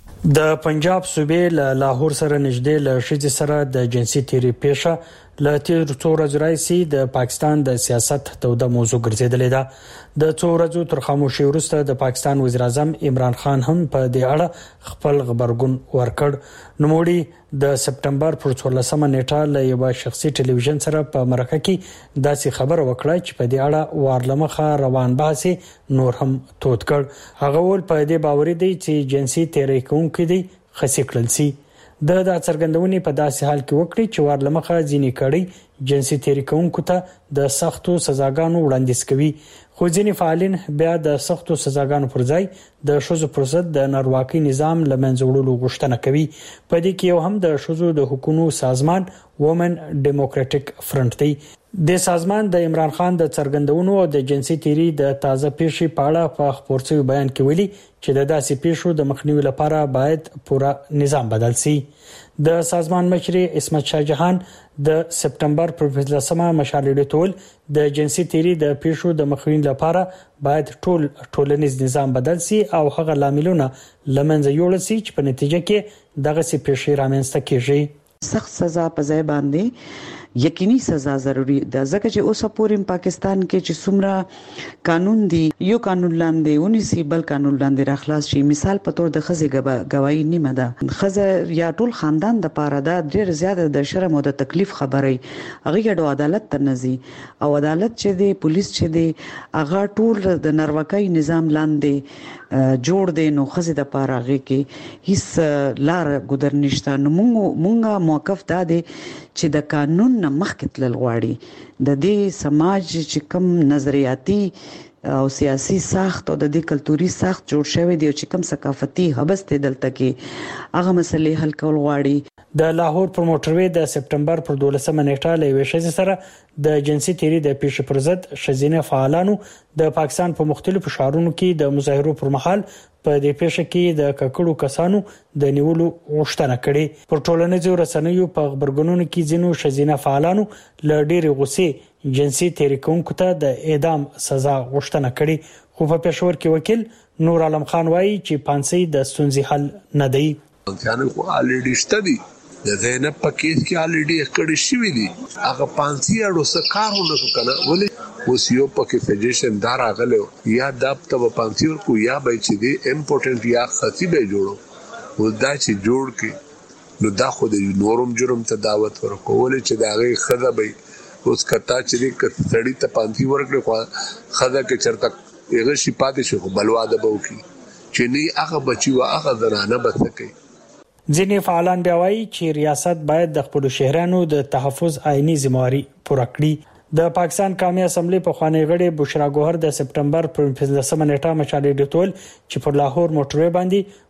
د پنجاب صوبې له لاهور سره نږدې له شذ سره د جنسي تیری پیښه له تیر څو ورځې راځي د پاکستان د سیاست توده موضوع ګرځیدلې ده. د څو ورځو تر خاموشي وروسته د پاکستان وزیر اعظم عمران خان هم په دې اړه خپل خبرګون ورکړ. نوموړي د سپټمبر پر څوارلسمه نیټه له یو شخصي ټلویزیون سره په مرکه کې داسې خبره وکړه چې په دې اړه وارلمخه روان بحث نور هم تود کړ. هغه ول په دې باور دی چې جنسي تیری کوونکي دي خسي کړل شي. د د څرګندونې په داسې حال کې وکړي چې وارلمخه ځینې کړي جنسي تیری کوونکو ته د سختو سزاګانو وړاندیز کوي، خو ځینې فعالین بیا د سختو سزاګانو پر ځای د شذو پر ضد د نارواکۍ نظام لمنځه وړلو غوښتنه کوي. په دې کې یو هم د شذو د حقوقو سازمان وومن ډیموکراټک فرنٹ دی. د سازمان د عمران خان د څرګندونو او د جنسي تیری د تازه پیښې په اړه په خبرڅوي بیان کې ویلي چې د داسې پیښو د مخنیوي لپاره باید پوره نظام بدل شي. د سازمان مشر اسمت شاه جهان د سپټمبر پر پنځلسمه مشالې ټول د جنسي تیری د پیښو د مخنیوي لپاره باید ټول ټولنیز نظام بدل شي او هغه لاملونه لمنځه یوړل شي چې په نتیجه کې دغه سي پیښې رامنځته کیږي. سخت سزا په ځای باندې یقیني سزا ضروری ده، ځکه چې اوسه پورې پاکستان کې چې څومره قانون دی یو قانون لاندې ونیسي بل قانون لاندې راخلاص شي. مثال په تور د خزي گواہی نیمه ده خزه یا ټول خاندان د پاره ده ډیر زیاته د شرم او د تکلیف خبري هغه د عدالت تر نزي او عدالت چې دی پولیس چې دی هغه ټول د نارواکۍ نظام لاندې جوړ دی. نو خزه د پاره هغه کې هیڅ لار ګذر نشته. نو مونږ مونږه موقف ده چې د قانون نه مخکې تلل غواړي. د دې سماج چې کوم نظریاتي او سیاسي ساخت او د دې کلتوري ساخت جوړ شوی دی چې کوم ثقافتي حبس ته دلته کې هغه مسلې حل کول غواړي. د لاهور پر موټروي د سپټمبر پر دولسمه نیټه له ویشي سره د جنسي تیری د پیښې پر ضد شذینه فعالانو د پاکستان په مختلفو ښارونو کې د مظاهرو پر مهال په دې پیښه کې د ککړو کسانو د نیولو غوښتنه کړې. پر ټولنیزو رسنیو په خبرګونونو کې ځینو شذینه فعالانو له ډېرې غوسې جنسي تیری کوونکو ته د اعدام سزا غوښتنه کړې. خو په پېښور کې وکیل نور عالم خان وایي چې پانسي د ستونزې حل نه دی. ځان خو الریډي شته د زینب په کیس کې الریډي کړي شوی دی. هغه پانسي اړو څه کارونه کنه ولې اوس یو پکې سجیشن دار غلو یا د په پانسي ورکو یا به چې دی امپورټنت یا خاصي به جوړو و دا چې جوړ کې نو دا خو د نورم جرم ته دعوت ورکول چې دا غي خزه به اوس کتا چې کته سړی ته پانسي ورکړي خو خزه کې چرته هغه شي پاتې شو بلوا ده بو کې چې نه هغه بچي وا هغه زنانه بسکه. ځینې فعالان بیا وایي چې ریاست باید د خپل شهرانو د تحفظ آئینی ذمہواری پوره کړي. د پاکستان قومي اسمبلی په خوانی غړي بشرا ګوهر د سپټمبر پر پنځلسمه نیټه مشالې ډټول چې پر لاهور موټروي باندې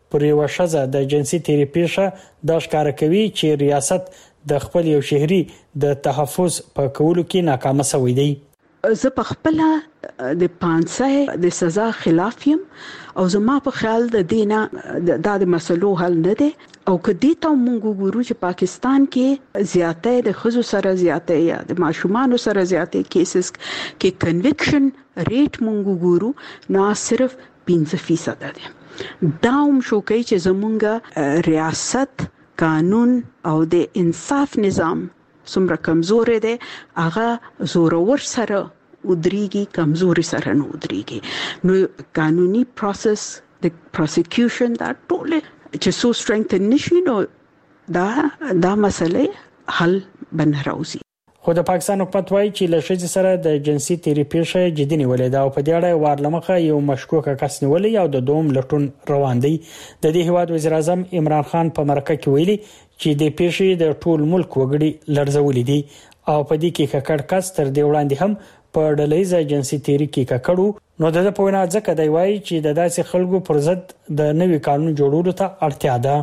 پر یو شزه د جنسي تیری پیښه د ښکار کوي چې ریاست د خپل یو شهري د تحفظ په کولو کې ناکام شوی دی. زه په خپل د پانسه د سزا خلاف یم او زما په خیال د دینه د د مسلو حل نه دی او کدی ته مونږ ګورو چې پاکستان کې زیاتې د خزو سره زیاتې یا د ماشومان سره زیاتې کیسز کې کنویکشن ریټ مونږ ګورو نه صرف پنځه فیصد دی. دا هم شو کوي چې زمونږ ریاست قانون او د انصاف نظام څومره کمزورې ده هغه زورور سره ودرېږي کمزوري سره نه ودرېږي. نو قانوني پروسس د پروسیکیوشن دا ټول چې سو سترنګتن نشي نو دا دا مسله حل بنه راوځي. خو د پاکستان حکومت وايي چې له شذ سره د جنسي تیری پیښه جدي نیولې ده او په دې اړه وارلمخه یو مشکوک کس نیولې او د دوم لټون روان دی. د دې هیواد وزیر اعظم عمران خان په مرکه کې ویلي چې د پیښې د ټول ملک وګړي لړزولې دي او په دې کې ککړ کس تر دې وړاندې هم په ډلهیزه جنسي تیری کې ککړو. نو د په وینا ځکه دی وايي چې د داسې خلکو پر ضد د نوي قانون جوړولو ته اړتیا ده.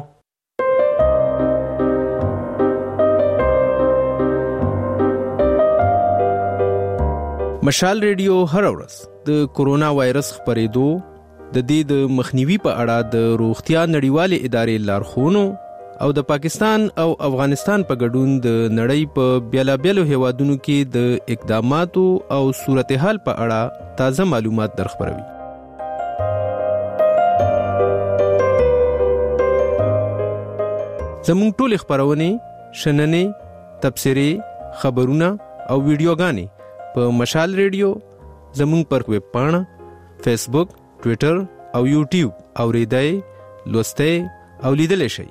مشال ریډیو هر ورځ د کورونا وایرس خپرېدو د دې د مخنیوي په اړه د روغتیا نړیوالې ادارې لارښوونو او د پاکستان او افغانستان په ګډون د نړۍ په بیلابیلو هیوادونو کې د اقداماتو او صورتحال په اړه تازه معلومات درخبروي. زموږ ټول خبرونه شننې تبصرې خبرونه او ویډیوګانې په مشال ریډیو زموږ پر ویب پاڼه فیسبوک ټوئیټر او یوټیوب اوریدای لوستای او لیدل شي.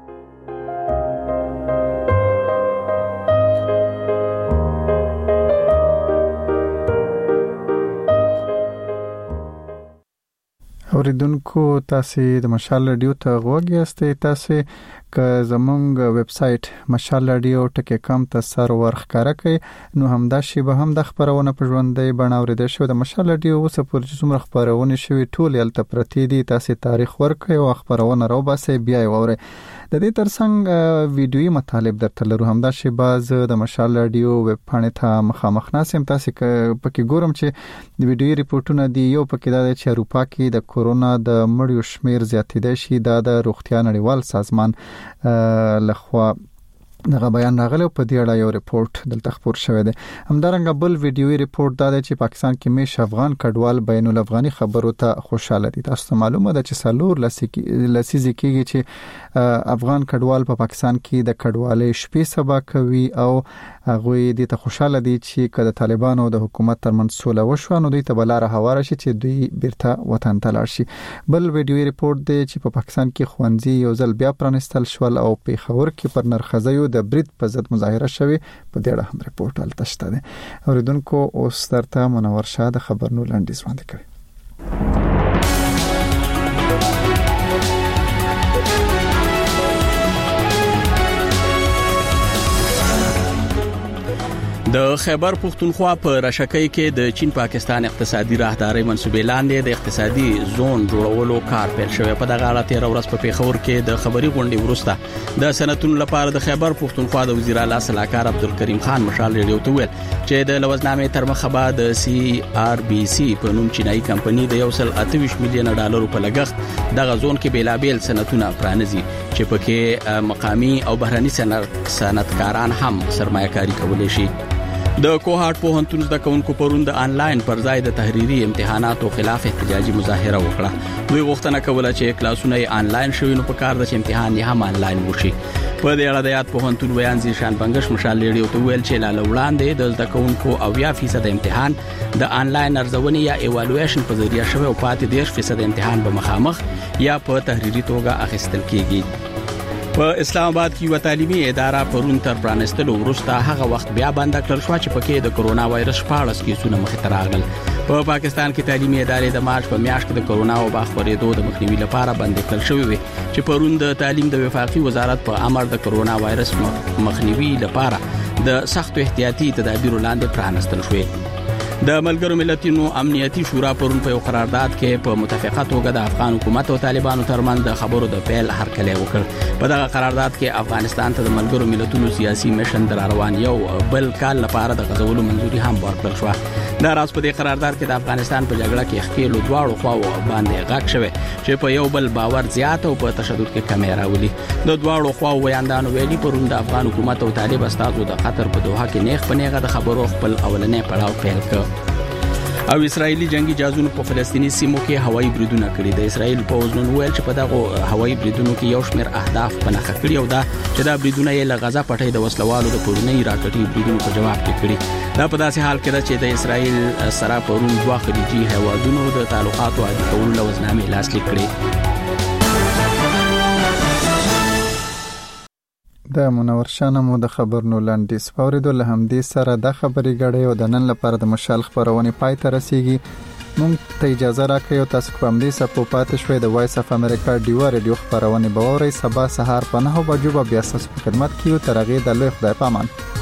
اوریدونکو تاسو د مشال رادیو ته غوږی یاستئ. تاسو که زمونږ ویب سټ مشال رادیو ټکی کام ته سر ورخکاره کړئ نو همدا شی به هم د خبرونه په ژوندۍ بڼه اوریدل شو. د مشال رادیو اوسه پورې چې څومره خبرونه شوي ټول یلته پرتی دي. تاسو تاریخ ورکړئ او خبرونه راوباسئ بیا یې وورئ. د دې ترڅنګ ویډیويي مطالب درته لرو. همدا شی باز د مشال رادیو ویب پاڼې ته مخامخ ناسم. تاسو پکې ګورم چې د ویډیويي ریپورتونه دی. یو پکې دا چې اروپا کې د کورونا د مړیو شمیر زیاتېدل شي. دا د روغتیا نړیوال سازمان لخوا دغه بیان راغلی په دې اړه یو ریپورت دلته خبر شوی دی. همدارنګه بل ویډیويي ریپورت دا دی چې پاکستان کې میش افغان کډوال بین الافغاني خبرو ته خوشاله دي. تاسو معلومه ده چې سالور لسیزې کېږي چې افغان کډوال په پاکستان کې د کډوالۍ شپې سبا کوي او هغه دې ته خوشاله دي چې کله طالبانو د حکومت ترمنځ سوله وشو نو دوی ته بلاره هواره شي چې دوی بیرته وطن ته لاړ شي. بل ویډیويي ریپورت دی چې په پاکستان کې خوندزي یو ځل بیا پرانستل شول او په خبر کې پر نرخزیو د برید په ضد مظاهره شوه. په دې اړه هم ریپورت التشته ده. اوریدونکو اوس درته منور شه د خبرونو لاندې وړاندې کړي. د خیبر پختونخوا په راشکۍ کې د چین پاکستان اقتصادي راهداري منسوبې لاندې د اقتصادي زون جوړولو کار پیل شوی. په دغه اړه تیر ورځ په پیښور کې د خبري غونډې وروسته د سنتونو لپاره د خیبر پختونخوا د وزیر اعلی صلاحکار عبدالکریم خان مشال ریډیو ته ویل چې د لوزنامې تر مخه بعد د سی آر بي سي په نوم چینایي کمپنۍ د یو سل اته ویشت میلیون ډالر په لګښت دغه زون کې بیلابیل سنتونه پرانیزي چې پکې مقامی او بهرني صنعتکاران هم سرمایه‌کاري کولای شي. د کوهاټ پوهنتون زده کوونکو پرون د انلاین پر ځای د تحریري امتحاناتو خلاف احتجاجي مظاهره وکړه. دوی غوښتنه کوله چې کلاسونه یې انلاین شوي نو په کار د امتحان یې هم انلاین وشي. په دې اړه د یاد پوهنتون ویان زیشان بنگش مشال ریډیو ته ویل چې لاله وړاندې د زده کوونکو اویا فیصد امتحان د انلاین ارزونې یا ایوالویشن په ذریعہ شوی او پاتې دیش فیصد امتحان به مخامخ یا په تحریري توګه اخیستل کیږي. په اسلام آباد کې یو تعلیمي اداره پرون تر پرانستلو وروسته هغه وخت بیا بند کړل شو چې پکې د کورونا وایرس شپاړس کیسونه مخې ته راغلل. په پاکستان کې تعلیمي ادارې د مارچ په میاشت کې د کورونا وبا خپرېدو د مخنیوي لپاره بند کړل شوې وي چې پرون د تعلیم د وفاقي وزارت په امر د کورونا وایرس مخنیوي لپاره د سخت احتیاطي تدابیر لاندې پرانستل شوې. د ملګرو ملتونو امنیتي شورا پرون په یو قرارداد کې په متفقه توګه د افغان حکومت او طالبانو ترمنځ د خبرو د پیل هرکلی وکړ. په دغه قرارداد کې افغانستان ته د ملګرو ملتونو سیاسي میشن در روان یو بل کال لپاره د غزولو منځوري هم ورکړل شو. دا راز په دې قرارداد کې د افغانستان په جګړه کې ښکیلو دواړو خواو باندې غږ شوی چې په یو بل باور زیات او په تشدد کې کمی راولي. د دواړو خواو ویاندانو ویلي پرون د افغان حکومت او طالب استازو د قطر په دوحه کې نیغ په نیغه د خبرو خپل اولنې پړاو پیل کړ. او اسرایلی جنگي جاسوسان په فلسطینی سیمو کې هوایي بریدونه کړي. د اسرایل پوځ نن ویل چې په دغه هوایي بریدونو کې یو شمېر اهداف په نښه کړي او دا چې دا بریدونه یې له غزا پټۍ د وسلوالو د پورنۍ راکټي بریدونو په جواب کې کړي. دا په داسې حال کې ده چې د اسرایل سره پرون دوه خلیجي هیوادونو د تعلقاتو عادي کولو لوزنامې لاسلیک کړي. د منور شانمو د خبرونو لاندې سپاوریدو له همدې سره د خبري غړې او د نن لپاره د مشال خبرونه پای ته رسیږي. مونږ ته اجازه راکړئ او تاسو کوم دې سپو پاتې شوي د وایس اف امریکا ډیو رادیو خبرونه به اورئ. سبا سهار په نهه بجو بیا تاسو په خدمت کې یو. تر هغه د لوی خدای پامان.